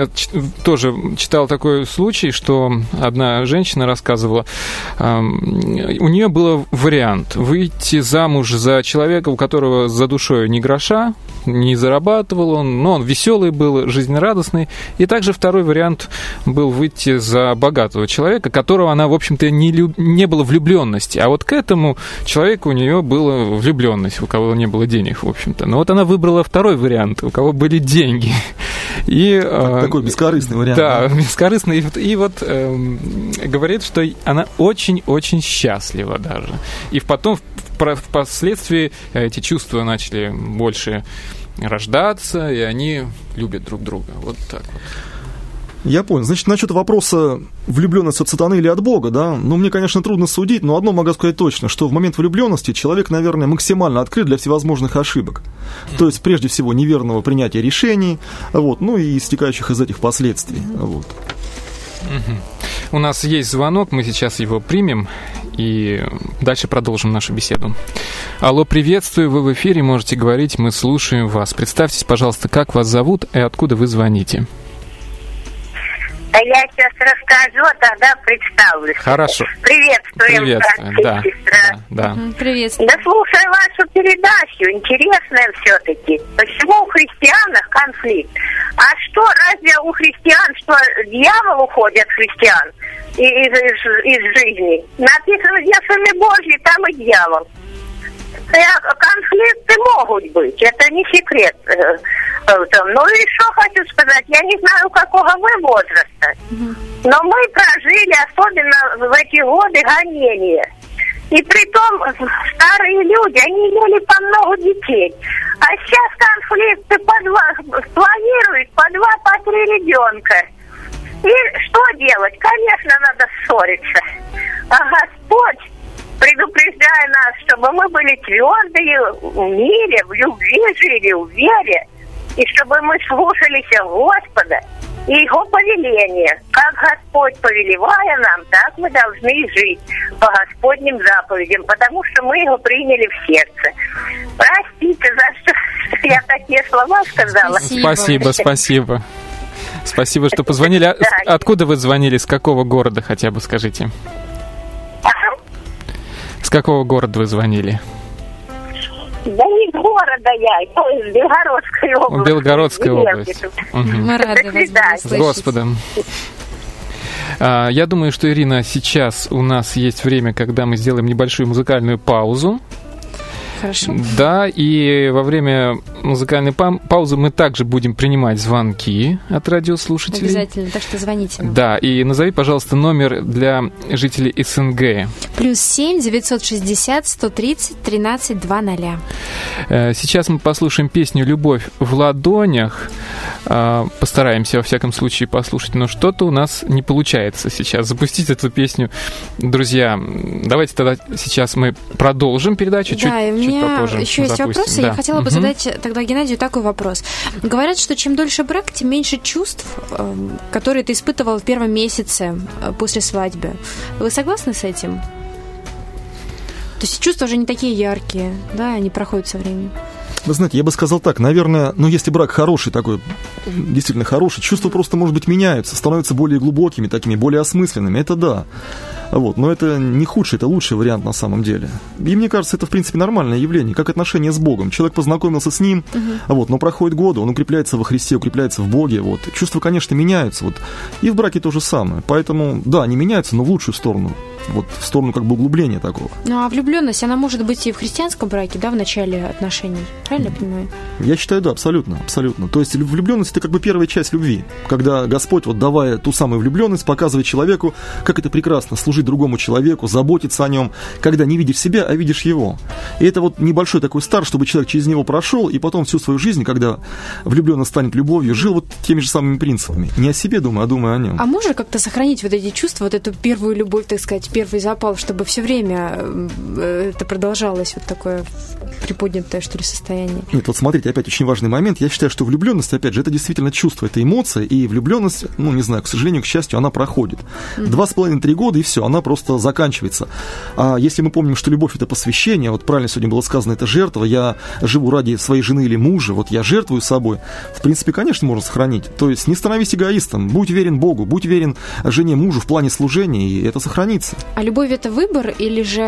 тоже читал такой случай, что одна женщина рассказывала, у нее был вариант выйти замуж за человека, у которого за душой ни гроша, не зарабатывал он, но он веселый был, жизнерадостный. И также второй вариант был выйти за богатого человека, которого она, в общем-то, не, люб... не было влюбленности. А вот к этому человеку у нее была влюбленность, у кого не было денег, в общем-то. Но вот она выбрала второй вариант, у кого были деньги. И, такой бескорыстный вариант. Да, да. бескорыстный. И вот э, говорит, что она очень-очень счастлива даже. И потом, впоследствии, эти чувства начали больше рождаться, и они любят друг друга. Вот так вот. Я понял. Значит, насчет вопроса, влюбленность от сатаны или от Бога, да, ну, мне, конечно, трудно судить, но одно могу сказать точно, что в момент влюбленности человек, наверное, максимально открыт для всевозможных ошибок. То есть, прежде всего, неверного принятия решений, вот, ну и истекающих из этих последствий. Вот. У нас есть звонок, мы сейчас его примем и дальше продолжим нашу беседу. Алло, приветствую, вы в эфире, можете говорить, мы слушаем вас. Представьтесь, пожалуйста, как вас зовут и откуда вы звоните. Да я сейчас расскажу, а тогда представлюсь. Хорошо. Приветствуем, Приветствуем, брат да, и сестра. да, да. Приветствую. Да слушаю вашу передачу, интересная все-таки. Почему у христиан конфликт? А что, разве у христиан, что дьявол уходит от христиан из, из, из жизни? Написано, где сами Божьи, там и дьявол. Конфликты могут быть, это не секрет. Ну и что хочу сказать, я не знаю, какого вы возраста, но мы прожили, особенно в эти годы, гонения. И притом старые люди, они имели по много детей. А сейчас конфликты по два, планируют по два, по три ребенка. И что делать? Конечно, надо ссориться. А Господь, предупреждая нас, чтобы мы были твердые в мире, в любви жили, в вере, и чтобы мы слушались Господа и Его повеления. Как Господь повелевая нам, так мы должны жить по Господним заповедям, потому что мы Его приняли в сердце. Простите, за что я такие слова сказала. Спасибо, спасибо. Спасибо, что позвонили. А откуда вы звонили? С какого города, хотя бы скажите? С какого города вы звонили? Да не из города я, из Белгородской области. Белгородской области. Угу. Мы рады вас слышать. С Господом. А, я думаю, что, Ирина, сейчас у нас есть время, когда мы сделаем небольшую музыкальную паузу. Хорошо. Да, и во время музыкальной пау- паузы мы также будем принимать звонки от радиослушателей. Обязательно, так что звоните нам. Да, и назови, пожалуйста, номер для жителей СНГ. Плюс семь девятьсот шестьдесят сто тридцать тринадцать два ноля. Сейчас мы послушаем песню «Любовь в ладонях». Постараемся, во всяком случае, послушать, но что-то у нас не получается сейчас запустить эту песню. Друзья, давайте тогда сейчас мы продолжим передачу. Да, чуть, и у чуть меня попозже еще есть запустим. вопросы. Да. Я хотела бы угу. задать тогда Геннадию такой вопрос. Говорят, что чем дольше брак, тем меньше чувств, которые ты испытывал в первом месяце после свадьбы. Вы согласны с этим? То есть чувства уже не такие яркие, да, они проходят со временем. Вы знаете, я бы сказал так, наверное, ну, если брак хороший такой, действительно хороший, чувства просто, может быть, меняются, становятся более глубокими, такими, более осмысленными, это да. Вот, но это не худший, это лучший вариант на самом деле. И мне кажется, это, в принципе, нормальное явление, как отношения с Богом. Человек познакомился с Ним, uh-huh. вот, но проходит годы, он укрепляется во Христе, укрепляется в Боге. Вот. Чувства, конечно, меняются. Вот. И в браке то же самое. Поэтому, да, они меняются, но в лучшую сторону. Вот, в сторону как бы углубления такого. Ну, а влюбленность, она может быть и в христианском браке, да, в начале отношений. Правильно я понимаю? Я считаю, да, абсолютно, абсолютно. То есть влюбленность — это как бы первая часть любви. Когда Господь, вот давая ту самую влюбленность, показывает человеку, как это прекрасно служить другому человеку, заботиться о нем, когда не видишь себя, а видишь его. И это вот небольшой такой старт, чтобы человек через него прошел, и потом всю свою жизнь, когда влюбленность станет любовью, жил вот теми же самыми принципами. Не о себе думаю, а думаю о нем. А можно как-то сохранить вот эти чувства, вот эту первую любовь, так сказать, первый запал, чтобы все время это продолжалось, вот такое приподнятое, что ли, состояние? Нет, вот смотрите, опять очень важный момент. Я считаю, что влюбленность, опять же, это действительно чувство, это эмоция, и влюбленность, ну, не знаю, к сожалению, к счастью, она проходит. Два с половиной-три года, и все, она просто заканчивается. А если мы помним, что любовь — это посвящение, вот правильно сегодня было сказано, это жертва, я живу ради своей жены или мужа, вот я жертвую собой, в принципе, конечно, можно сохранить. То есть не становись эгоистом, будь верен Богу, будь верен жене, мужу в плане служения, и это сохранится. А любовь — это выбор, или же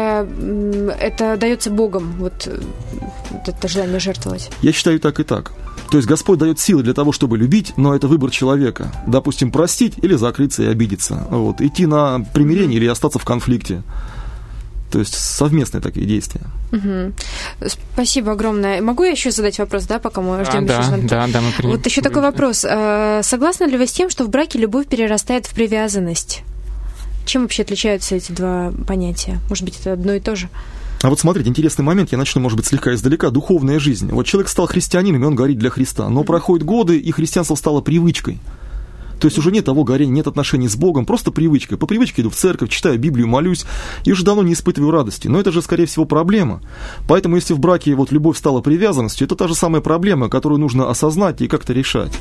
это дается Богом, вот, вот это желание жертвовать? Я считаю так и так. То есть Господь дает силы для того, чтобы любить, но это выбор человека. Допустим, простить или закрыться и обидеться. Вот. Идти на примирение или остаться в конфликте. То есть совместные такие действия. Угу. Спасибо огромное. Могу я еще задать вопрос, да, пока мы ждем а, еще да, звонки? Да, да, мы приним. Вот еще такой вопрос. Согласны ли вы с тем, что в браке любовь перерастает в привязанность? Чем вообще отличаются эти два понятия? Может быть, это одно и то же? А вот смотрите, интересный момент, я начну, может быть, слегка издалека. Духовная жизнь. Вот человек стал христианином, и он горит для Христа. Но проходят годы, и христианство стало привычкой. То есть уже нет того горения, нет отношений с Богом, просто привычка. По привычке иду в церковь, читаю Библию, молюсь, и уже давно не испытываю радости. Но это же, скорее всего, проблема. Поэтому, если в браке вот любовь стала привязанностью, это та же самая проблема, которую нужно осознать и как-то решать.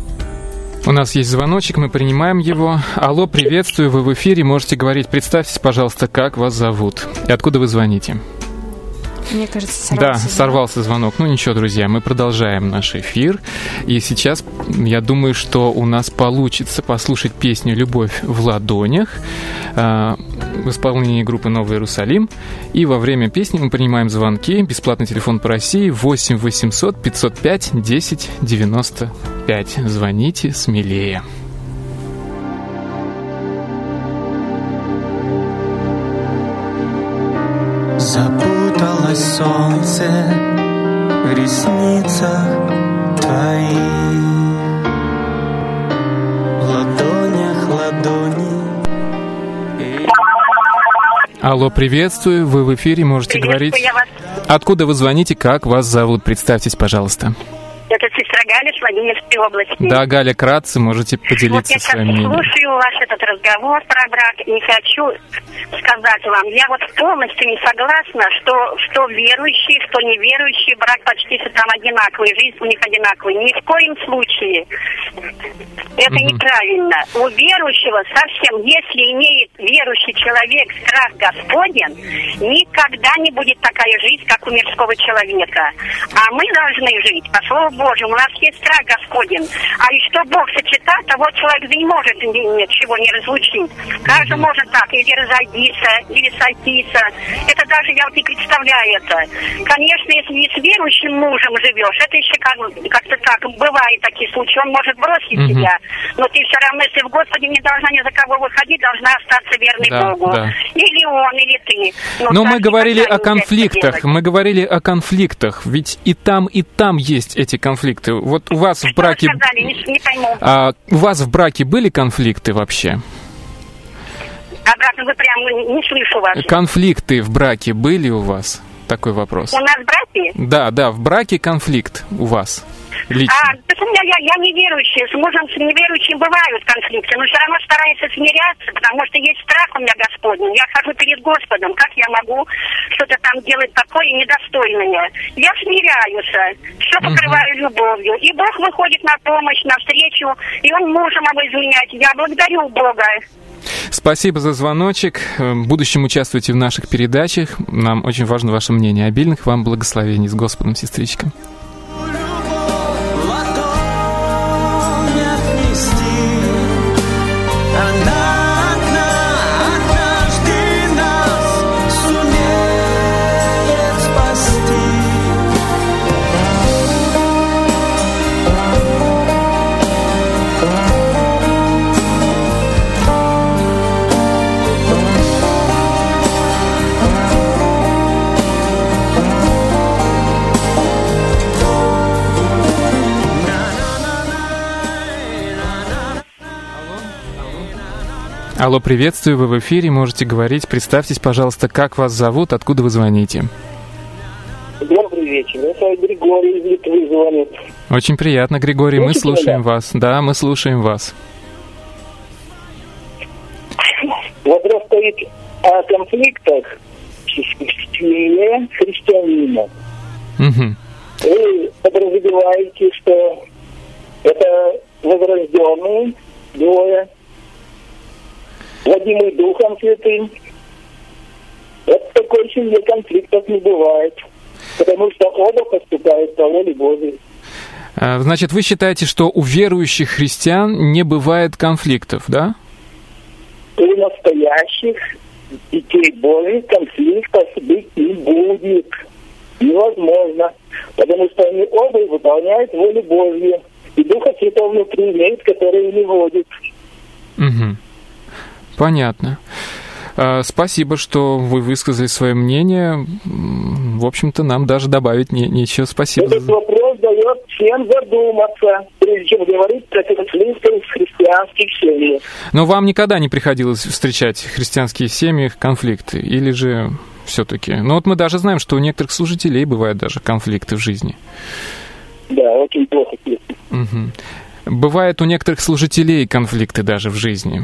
У нас есть звоночек, мы принимаем его. Алло, приветствую, вы в эфире, можете говорить. Представьтесь, пожалуйста, как вас зовут и откуда вы звоните. Мне кажется, сорвался. Да, сорвался звонок. Ну ничего, друзья, мы продолжаем наш эфир. И сейчас, я думаю, что у нас получится послушать песню «Любовь в ладонях» в исполнении группы «Новый Иерусалим». И во время песни мы принимаем звонки. Бесплатный телефон по России восемь восемьсот пятьсот пять десять девяносто пять. Звоните смелее. Запуталось солнце в ресницах твоих, в ладонях ладони. Алло, приветствую, вы в эфире, можете говорить. Вас. Откуда вы звоните, как вас зовут? Представьтесь, пожалуйста. Это сестра Галя с Владимирской области. Да, Галя, кратце, можете поделиться вот своим мнением. Я слушаю ваш этот разговор про брак и хочу сказать вам, я вот полностью не согласна, что, что верующие, что неверующие, брак почти что там одинаковый, жизнь у них одинаковая. Ни в коем случае. Это mm-hmm. неправильно. У верующего совсем, если имеет верующий человек страх Господен, никогда не будет такая жизнь, как у мирского человека. А мы должны жить по Слову Божьему. У нас есть страх Господен. А и что Бог сочетает, того человек не может ничего не разлучить. Каждый mm-hmm. может так, или разойдиться, или сойтиться. Это даже я вот не представляю это. Конечно, если не с верующим мужем живешь, это еще как, как-то так, бывает такие случаи, он может бросить mm-hmm. тебя. Но ты все равно, если в Господе не должна ни за кого выходить, должна остаться верной да, Богу. Да. Или он, или ты. Но, Но мы говорили о конфликтах. Мы говорили о конфликтах. Ведь и там, и там есть эти конфликты. Вот у вас Что в браке... вы сказали? Не, не пойму. А, у вас в браке были конфликты вообще? Обратно вы прям не слышу вас. Конфликты в браке были у вас? Такой вопрос. У нас в браке? Да, да, в браке конфликт у вас. Лично. А, то есть у меня, я, я неверующая, с мужем с неверующим бывают конфликты, но все равно стараюсь смиряться, потому что есть страх у меня Господень. Я хожу перед Господом, как я могу что-то там делать такое недостойное? Я смиряюсь, все покрываю uh-huh. любовью, и Бог выходит на помощь, навстречу, и Он мужа могу изменять. Я благодарю Бога. Спасибо за звоночек. В будущем участвуйте в наших передачах. Нам очень важно ваше мнение. Обильных вам благословений. С Господом, сестричка. Алло, приветствую, вы в эфире, можете говорить. Представьтесь, пожалуйста, как вас зовут, откуда вы звоните? Добрый вечер, это Григорий из Литвы звонит. Очень приятно, Григорий, мы слушаем вас. Да, мы слушаем вас. Вопрос стоит о конфликтах в семье христианина. Угу. Вы подразумеваете, что это возрожденные двое, водимый Духом Святым. Вот в такой семье конфликтов не бывает, потому что оба поступают по воле Божьей. Значит, вы считаете, что у верующих христиан не бывает конфликтов, да? У настоящих детей Божьих конфликтов быть не будет. Невозможно, потому что они оба выполняют волю Божью. И Духа Святого внутри имеет, который не водит. Угу. Понятно. Спасибо, что вы высказали свое мнение. В общем-то, нам даже добавить не, нечего. Спасибо. Этот вопрос дает всем задуматься, прежде чем говорить про конфликты в христианских семьях. Но вам никогда не приходилось встречать в христианских семьях конфликты? Или же все-таки? Ну вот мы даже знаем, что у некоторых служителей бывают даже конфликты в жизни. Да, очень плохо. Угу. Бывают у некоторых служителей конфликты даже в жизни.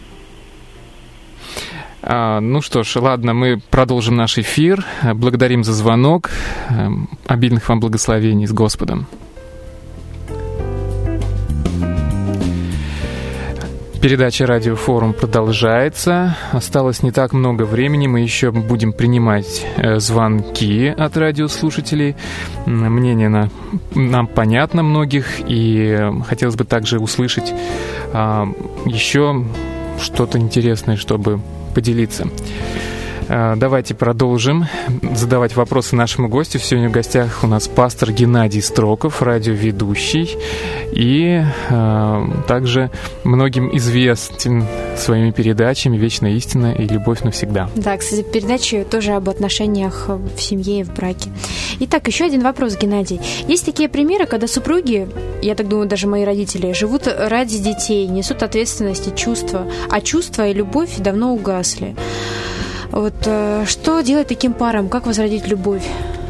А, ну что ж, ладно, мы продолжим наш эфир. Благодарим за звонок. Обильных вам благословений с Господом. Передача «Радиофорум» продолжается. Осталось не так много времени. Мы еще будем принимать э, звонки от радиослушателей. Мнение на, нам понятно многих. И хотелось бы также услышать э, еще что-то интересное, чтобы поделиться. Давайте продолжим задавать вопросы нашему гостю. Сегодня в гостях у нас пастор Геннадий Строков, радиоведущий, и э, также многим известен своими передачами «Вечная истина» и «Любовь навсегда». Да, кстати, передачи тоже об отношениях в семье и в браке. Итак, еще один вопрос, Геннадий. Есть такие примеры, когда супруги, я так думаю, даже мои родители, живут ради детей, несут ответственность и чувства, а чувства и любовь давно угасли. Вот что делать таким парам? Как возродить любовь?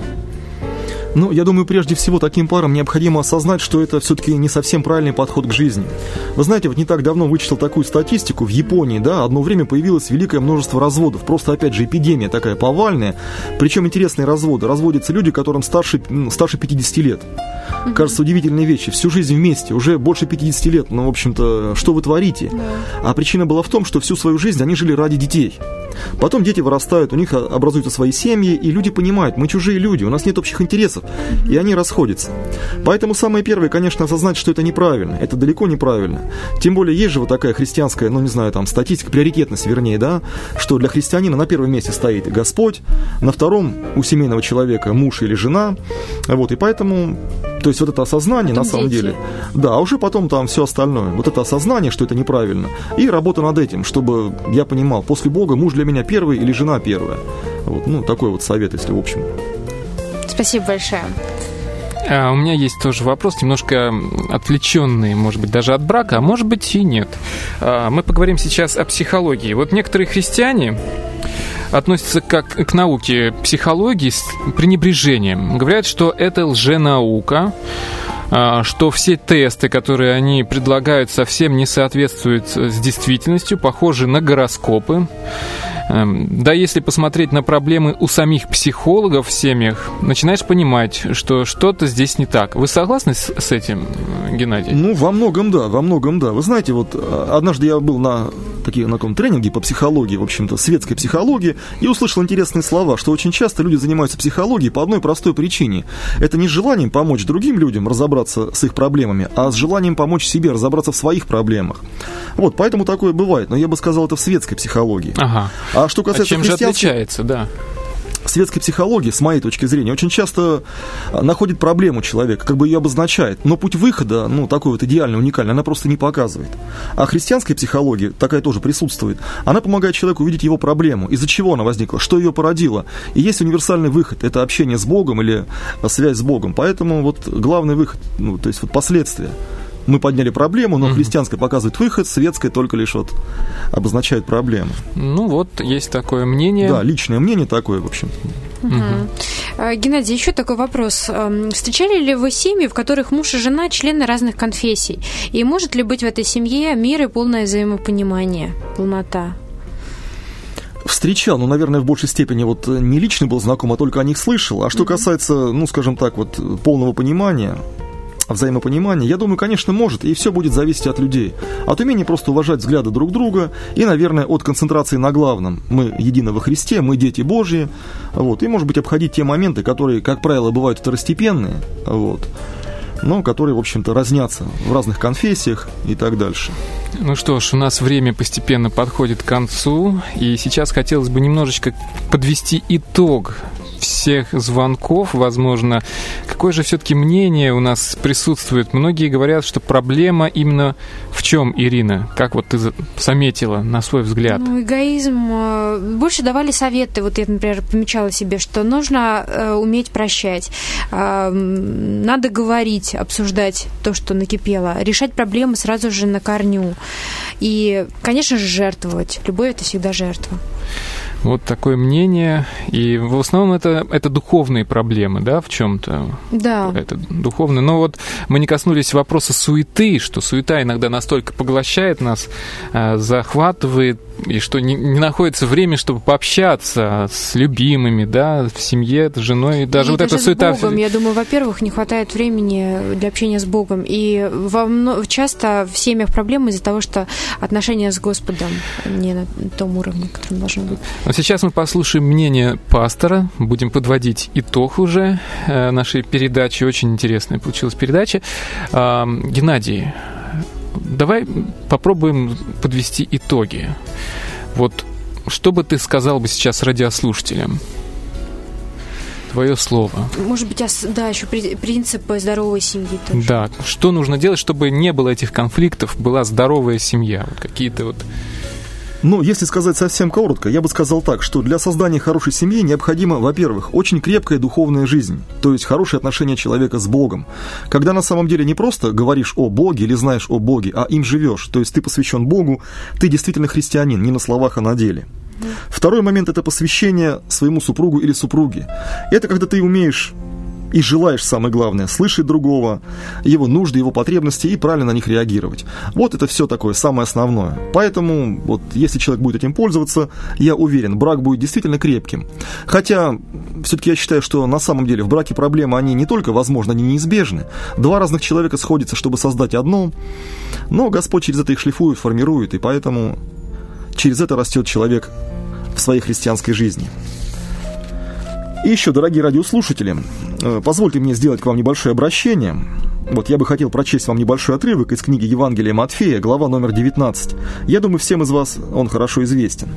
Ну, я думаю, прежде всего таким парам необходимо осознать, что это все-таки не совсем правильный подход к жизни. Вы знаете, вот не так давно вычитал такую статистику. В Японии, да, одно время появилось великое множество разводов. Просто, опять же, эпидемия такая повальная. Причем интересные разводы. Разводятся люди, которым старше, старше пятидесяти лет. Mm-hmm. Кажется, удивительные вещи. Всю жизнь вместе, уже больше пятидесяти лет. Ну, в общем-то, что вы творите? Yeah. А причина была в том, что всю свою жизнь они жили ради детей. Потом дети вырастают, у них образуются свои семьи, и люди понимают, мы чужие люди, у нас нет общих интересов, и они расходятся. Поэтому самое первое, конечно, осознать, что это неправильно, это далеко неправильно. Тем более есть же вот такая христианская, ну не знаю, там статистика, приоритетность, вернее, да, что для христианина на первом месте стоит Господь, на втором у семейного человека муж или жена, вот, и поэтому... То есть вот это осознание, потом на самом дети. Деле, да, а уже потом там все остальное. Вот это осознание, что это неправильно, и работа над этим, чтобы я понимал, после Бога муж для меня первый или жена первая. Вот, ну, такой вот совет, если в общем. Спасибо большое. А у меня есть тоже вопрос, немножко отвлеченный, может быть, даже от брака, а может быть и нет. А, мы поговорим сейчас о психологии. Вот некоторые христиане относятся как к науке психологии с пренебрежением. Говорят, что это лженаука, что все тесты, которые они предлагают, совсем не соответствуют с действительностью, похожи на гороскопы. Да, если посмотреть на проблемы у самих психологов в семьях, начинаешь понимать, что что-то здесь не так. Вы согласны с, с этим, Геннадий? Ну, во многом да, во многом да. Вы знаете, вот однажды я был на, такие, на таком тренинге по психологии, в общем-то, светской психологии, и услышал интересные слова, что очень часто люди занимаются психологией по одной простой причине. Это не с желанием помочь другим людям разобраться с их проблемами, а с желанием помочь себе разобраться в своих проблемах. Вот, поэтому такое бывает, но я бы сказал, это в светской психологии. Ага. А что касается а чем же отличается, да? Светская психология, с моей точки зрения, очень часто находит проблему человека, как бы ее обозначает, но путь выхода, ну, такой вот идеальный, уникальный, она просто не показывает. А христианская психология, такая тоже присутствует, она помогает человеку увидеть его проблему, из-за чего она возникла, что ее породило. И есть универсальный выход, это общение с Богом или связь с Богом, поэтому вот главный выход, ну, то есть вот последствия. Мы подняли проблему, но mm-hmm. христианская показывает выход, светская только лишь вот обозначает проблему. Ну вот, есть такое мнение. Да, личное мнение такое, в общем. Mm-hmm. Геннадий, еще такой вопрос. Встречали ли вы семьи, в которых муж и жена члены разных конфессий? И может ли быть в этой семье мир и полное взаимопонимание, полнота? Встречал, но, наверное, в большей степени вот не лично был знаком, а только о них слышал. А что mm-hmm. касается, ну, скажем так, вот полного понимания, взаимопонимание, я думаю, конечно, может, и все будет зависеть от людей. От умения просто уважать взгляды друг друга и, наверное, от концентрации на главном. Мы едины во Христе, мы дети Божьи, вот, и, может быть, обходить те моменты, которые, как правило, бывают второстепенные, вот, но которые, в общем-то, разнятся в разных конфессиях и так дальше. Ну что ж, у нас время постепенно подходит к концу, и сейчас хотелось бы немножечко подвести итог всех звонков, возможно. Какое же все-таки мнение у нас присутствует? Многие говорят, что проблема именно в чем, Ирина? Как вот ты заметила, на свой взгляд? Ну, эгоизм. Больше давали советы. Вот я, например, помечала себе, что нужно э, уметь прощать. Э, надо говорить, обсуждать то, что накипело. Решать проблемы сразу же на корню. И, конечно же, жертвовать. Любовь – это всегда жертва. Вот такое мнение. И в основном это, это духовные проблемы, да, в чем-то? Да. Это духовное. Но вот мы не коснулись вопроса суеты, что суета иногда настолько поглощает нас, захватывает, и что не, не находится время, чтобы пообщаться с любимыми, да, в семье, с женой, даже и вот даже эта суета. С Богом, я думаю, во-первых, не хватает времени для общения с Богом, и во, часто в семьях проблемы из-за того, что отношения с Господом не на том уровне, которым должно быть. Но сейчас мы послушаем мнение пастора, будем подводить итог уже нашей передачи, очень интересная получилась передача. Геннадий, давай попробуем подвести итоги. Вот что бы ты сказал бы сейчас радиослушателям? Твое слово. Может быть, да, еще принципы здоровой семьи тоже. Да, что нужно делать, чтобы не было этих конфликтов, была здоровая семья? Вот какие-то вот... Ну, если сказать совсем коротко, я бы сказал так, что для создания хорошей семьи необходима, во-первых, очень крепкая духовная жизнь, то есть хорошие отношения человека с Богом. Когда на самом деле не просто говоришь о Боге или знаешь о Боге, а им живешь, то есть ты посвящен Богу, ты действительно христианин, не на словах, а на деле. Второй момент – это посвящение своему супругу или супруге. Это когда ты умеешь и желаешь, самое главное, слышать другого, его нужды, его потребности и правильно на них реагировать. Вот это все такое самое основное. Поэтому, вот, если человек будет этим пользоваться, я уверен, брак будет действительно крепким. Хотя, все-таки я считаю, что на самом деле в браке проблемы, они не только возможны, они неизбежны. Два разных человека сходятся, чтобы создать одно, но Господь через это их шлифует, формирует, и поэтому через это растет человек в своей христианской жизни. И еще, дорогие радиослушатели, позвольте мне сделать к вам небольшое обращение. Вот я бы хотел прочесть вам небольшой отрывок из книги Евангелия Матфея, глава номер девятнадцать. Я думаю, всем из вас он хорошо известен.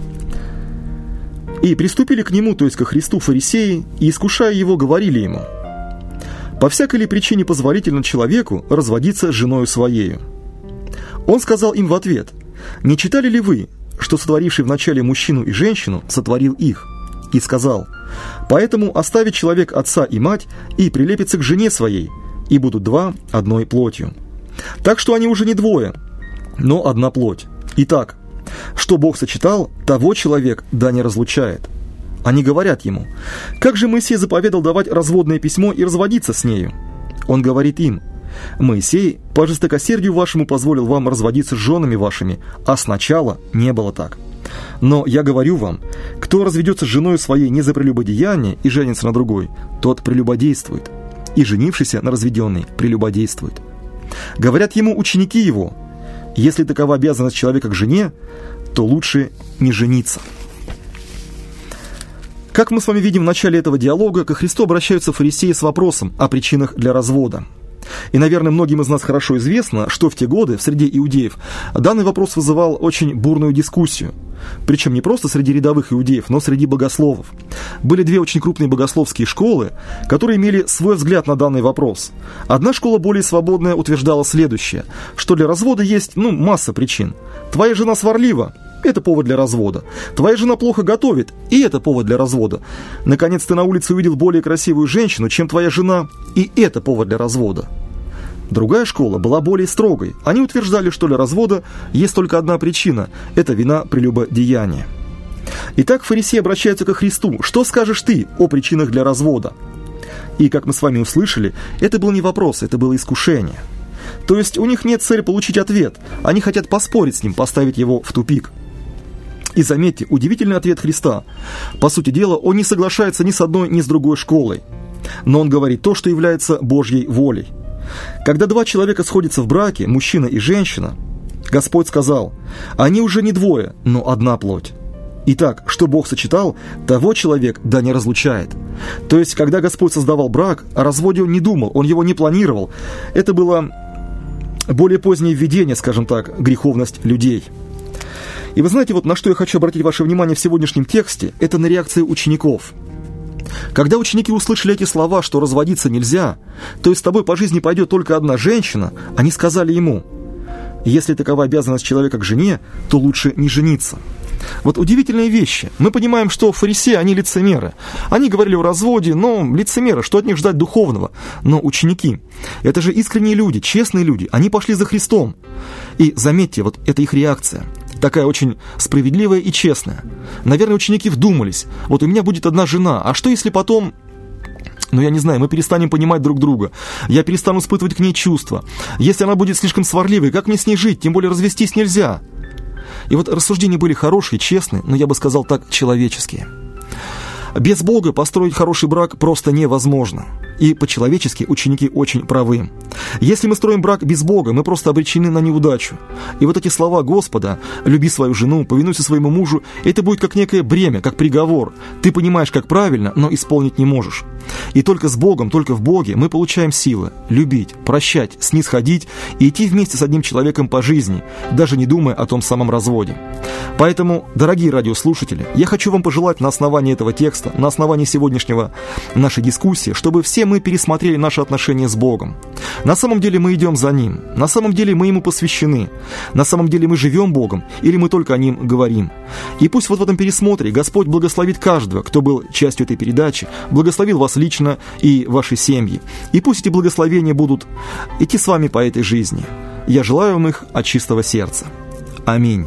«И приступили к нему, то есть ко Христу, фарисеи, и, искушая его, говорили ему: по всякой ли причине позволительно человеку разводиться с женою своею? Он сказал им в ответ: не читали ли вы, что сотворивший вначале мужчину и женщину сотворил их? И сказал: поэтому оставит человек отца и мать и прилепится к жене своей, и будут два одной плотью. Так что они уже не двое, но одна плоть. Итак, что Бог сочетал, того человек да не разлучает. Они говорят ему: как же Моисей заповедал давать разводное письмо и разводиться с нею? Он говорит им: Моисей по жестокосердию вашему позволил вам разводиться с женами вашими, а сначала не было так. Но я говорю вам, кто разведется с женой своей не за прелюбодеяние и женится на другой, тот прелюбодействует, и женившийся на разведенной прелюбодействует. Говорят ему ученики его: если такова обязанность человека к жене, то лучше не жениться». Как мы с вами видим в начале этого диалога, ко Христу обращаются фарисеи с вопросом о причинах для развода. И, наверное, многим из нас хорошо известно, что в те годы в среде иудеев данный вопрос вызывал очень бурную дискуссию. Причем не просто среди рядовых иудеев, но среди богословов. Были две очень крупные богословские школы, которые имели свой взгляд на данный вопрос. Одна школа, более свободная, утверждала следующее, что для развода есть, ну, масса причин. Твоя жена сварлива – это повод для развода. Твоя жена плохо готовит, и это повод для развода. Наконец, ты на улице увидел более красивую женщину, чем твоя жена, и это повод для развода. Другая школа была более строгой. Они утверждали, что для развода есть только одна причина – это вина прелюбодеяния. Итак, фарисеи обращаются ко Христу: что скажешь ты о причинах для развода? И, как мы с вами услышали, это был не вопрос, это было искушение. То есть у них нет цели получить ответ, они хотят поспорить с ним, поставить его в тупик. И заметьте, удивительный ответ Христа. По сути дела, он не соглашается ни с одной, ни с другой школой. Но он говорит то, что является Божьей волей. Когда два человека сходятся в браке, мужчина и женщина, Господь сказал: они уже не двое, но одна плоть. Итак, что Бог сочетал, того человек да не разлучает. То есть, когда Господь создавал брак, о разводе он не думал, он его не планировал. Это было более позднее введение, скажем так, греховность людей. И вы знаете, вот на что я хочу обратить ваше внимание в сегодняшнем тексте, это на реакцию учеников. Когда ученики услышали эти слова, что разводиться нельзя, то есть с тобой по жизни пойдет только одна женщина, они сказали ему: если такова обязанность человека к жене, то лучше не жениться. Вот удивительные вещи. Мы понимаем, что фарисеи, они лицемеры. Они говорили о разводе, но лицемеры, что от них ждать духовного? Но ученики, это же искренние люди, честные люди, они пошли за Христом. И заметьте, вот это их реакция. Такая очень справедливая и честная. Наверное, ученики вдумались: вот у меня будет одна жена, а что если потом, ну я не знаю, мы перестанем понимать друг друга, я перестану испытывать к ней чувства, если она будет слишком сварливой, как мне с ней жить, тем более развестись нельзя. И вот рассуждения были хорошие, честные, но я бы сказал так, человеческие. Без Бога построить хороший брак просто невозможно. И по-человечески ученики очень правы. Если мы строим брак без Бога, мы просто обречены на неудачу. И вот эти слова Господа «люби свою жену, повинуйся своему мужу» это будет как некое бремя, как приговор. Ты понимаешь, как правильно, но исполнить не можешь. И только с Богом, только в Боге мы получаем силы любить, прощать, снисходить и идти вместе с одним человеком по жизни, даже не думая о том самом разводе. Поэтому, дорогие радиослушатели, я хочу вам пожелать на основании этого текста, на основании сегодняшнего нашей дискуссии, чтобы все мы пересмотрели наши отношения с Богом. На самом деле мы идем за Ним, на самом деле мы Ему посвящены, на самом деле мы живем Богом или мы только о Ним говорим. И пусть вот в этом пересмотре Господь благословит каждого, кто был частью этой передачи, благословил вас лично и ваши семьи. И пусть эти благословения будут идти с вами по этой жизни. Я желаю вам их от чистого сердца. Аминь.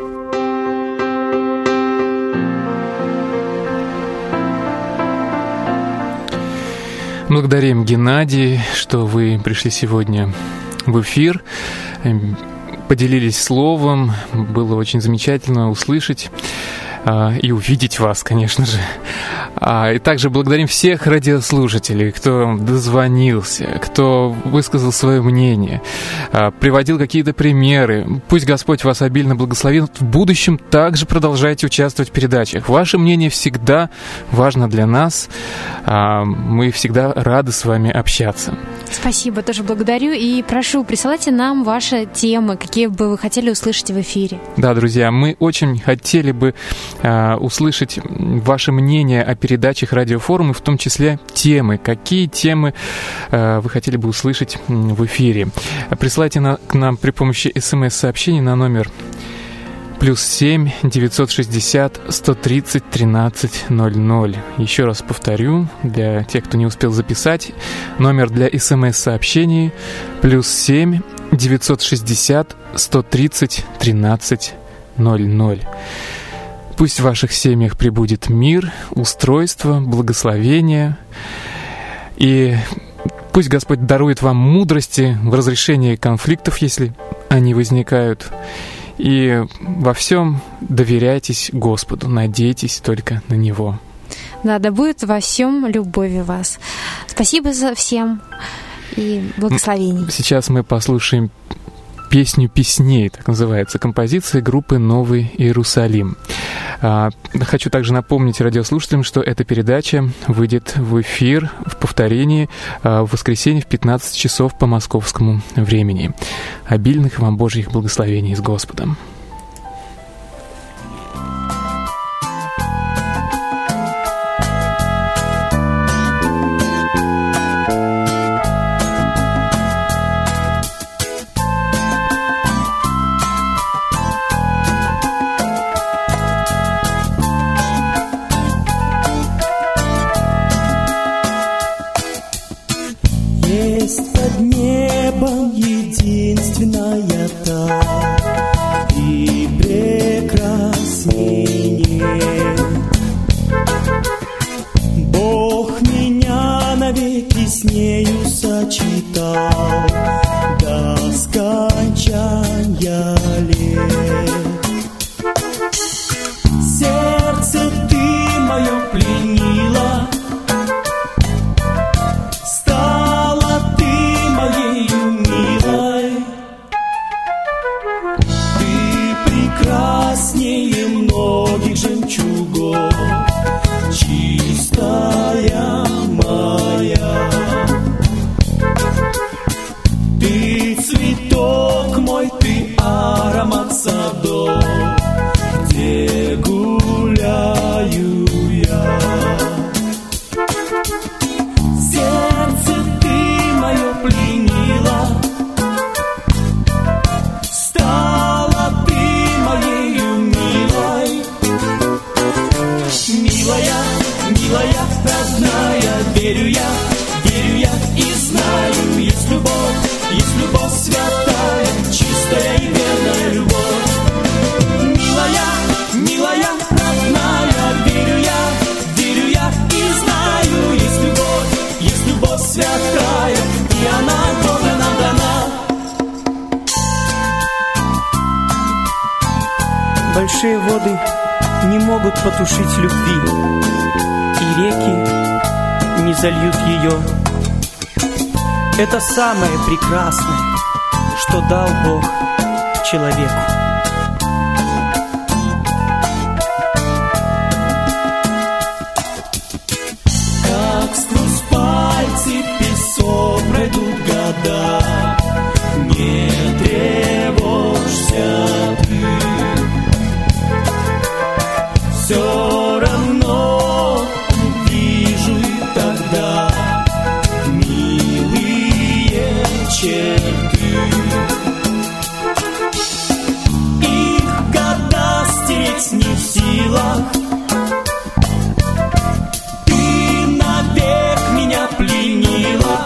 Благодарим, Геннадий, что вы пришли сегодня в эфир, поделились словом. Было очень замечательно услышать и увидеть вас, конечно же. И также благодарим всех радиослушателей, кто дозвонился, кто высказал свое мнение, приводил какие-то примеры. Пусть Господь вас обильно благословит. В будущем также продолжайте участвовать в передачах. Ваше мнение всегда важно для нас. Мы всегда рады с вами общаться. Спасибо, тоже благодарю. И прошу, присылайте нам ваши темы, какие бы вы хотели услышать в эфире. Да, друзья, мы очень хотели бы э, услышать ваше мнение о передачах радиофорума, в том числе темы. Какие темы э, вы хотели бы услышать в эфире? Присылайте на, к нам при помощи смс-сообщений на номер плюс семь девятьсот шестьдесят сто тридцать тринадцать ноль ноль. Еще раз повторю, для тех, кто не успел записать, номер для смс-сообщений плюс семь девятьсот шестьдесят сто тридцать тринадцать ноль ноль. Пусть в ваших семьях пребудет мир, устройство, благословение, и пусть Господь дарует вам мудрости в разрешении конфликтов, если они возникают. И во всем доверяйтесь Господу, надейтесь только на Него. Да, да будет во всем любовь у вас. Спасибо за всем и благословений. Сейчас мы послушаем песню песней, так называется, композиция группы «Новый Иерусалим». Хочу также напомнить радиослушателям, что эта передача выйдет в эфир в повторении в воскресенье в пятнадцать часов по московскому времени. Обильных вам Божьих благословений с Господом. потушить любви, и реки не зальют ее. Это самое прекрасное, что дал Бог человеку. Как сквозь пальцы песок пройдут года, не тревожься ты, все равно увижу тогда милые черты. Их года стереть не в силах, ты навек меня пленила.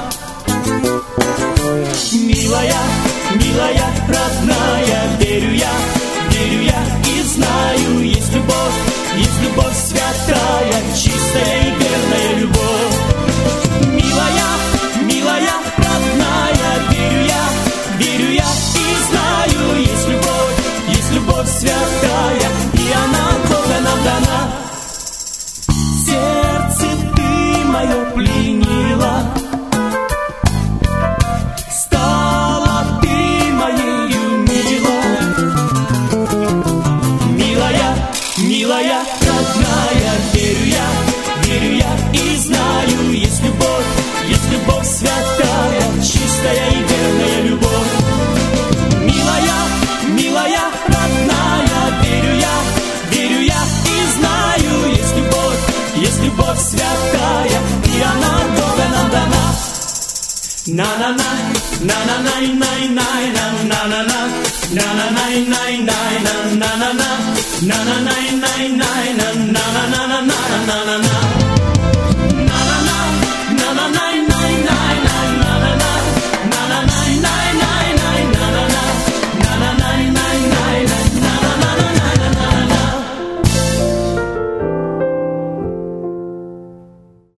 Милая, милая, родная, верю я, верю я и знаю, есть любовь, есть любовь святая, чистая и верная любовь. Милая, милая, родная, верю я, верю я и знаю, есть любовь, есть любовь святая, и она Бога нам дана. Сердце ты мое пленила, стала ты моею мила. Милая, милая, родная, верю я, верю я и знаю, есть любовь, есть любовь святая, чистая и верная любовь. Милая, милая, родная, верю я, верю я и знаю, есть любовь, есть любовь святая, и она Бога нам дана. На-на-на, на-на-най-най-най, на-на-на, на-на-най-най-най, на-на-на, на-на-най-най-най, на-на-на-на-на-на-на-на.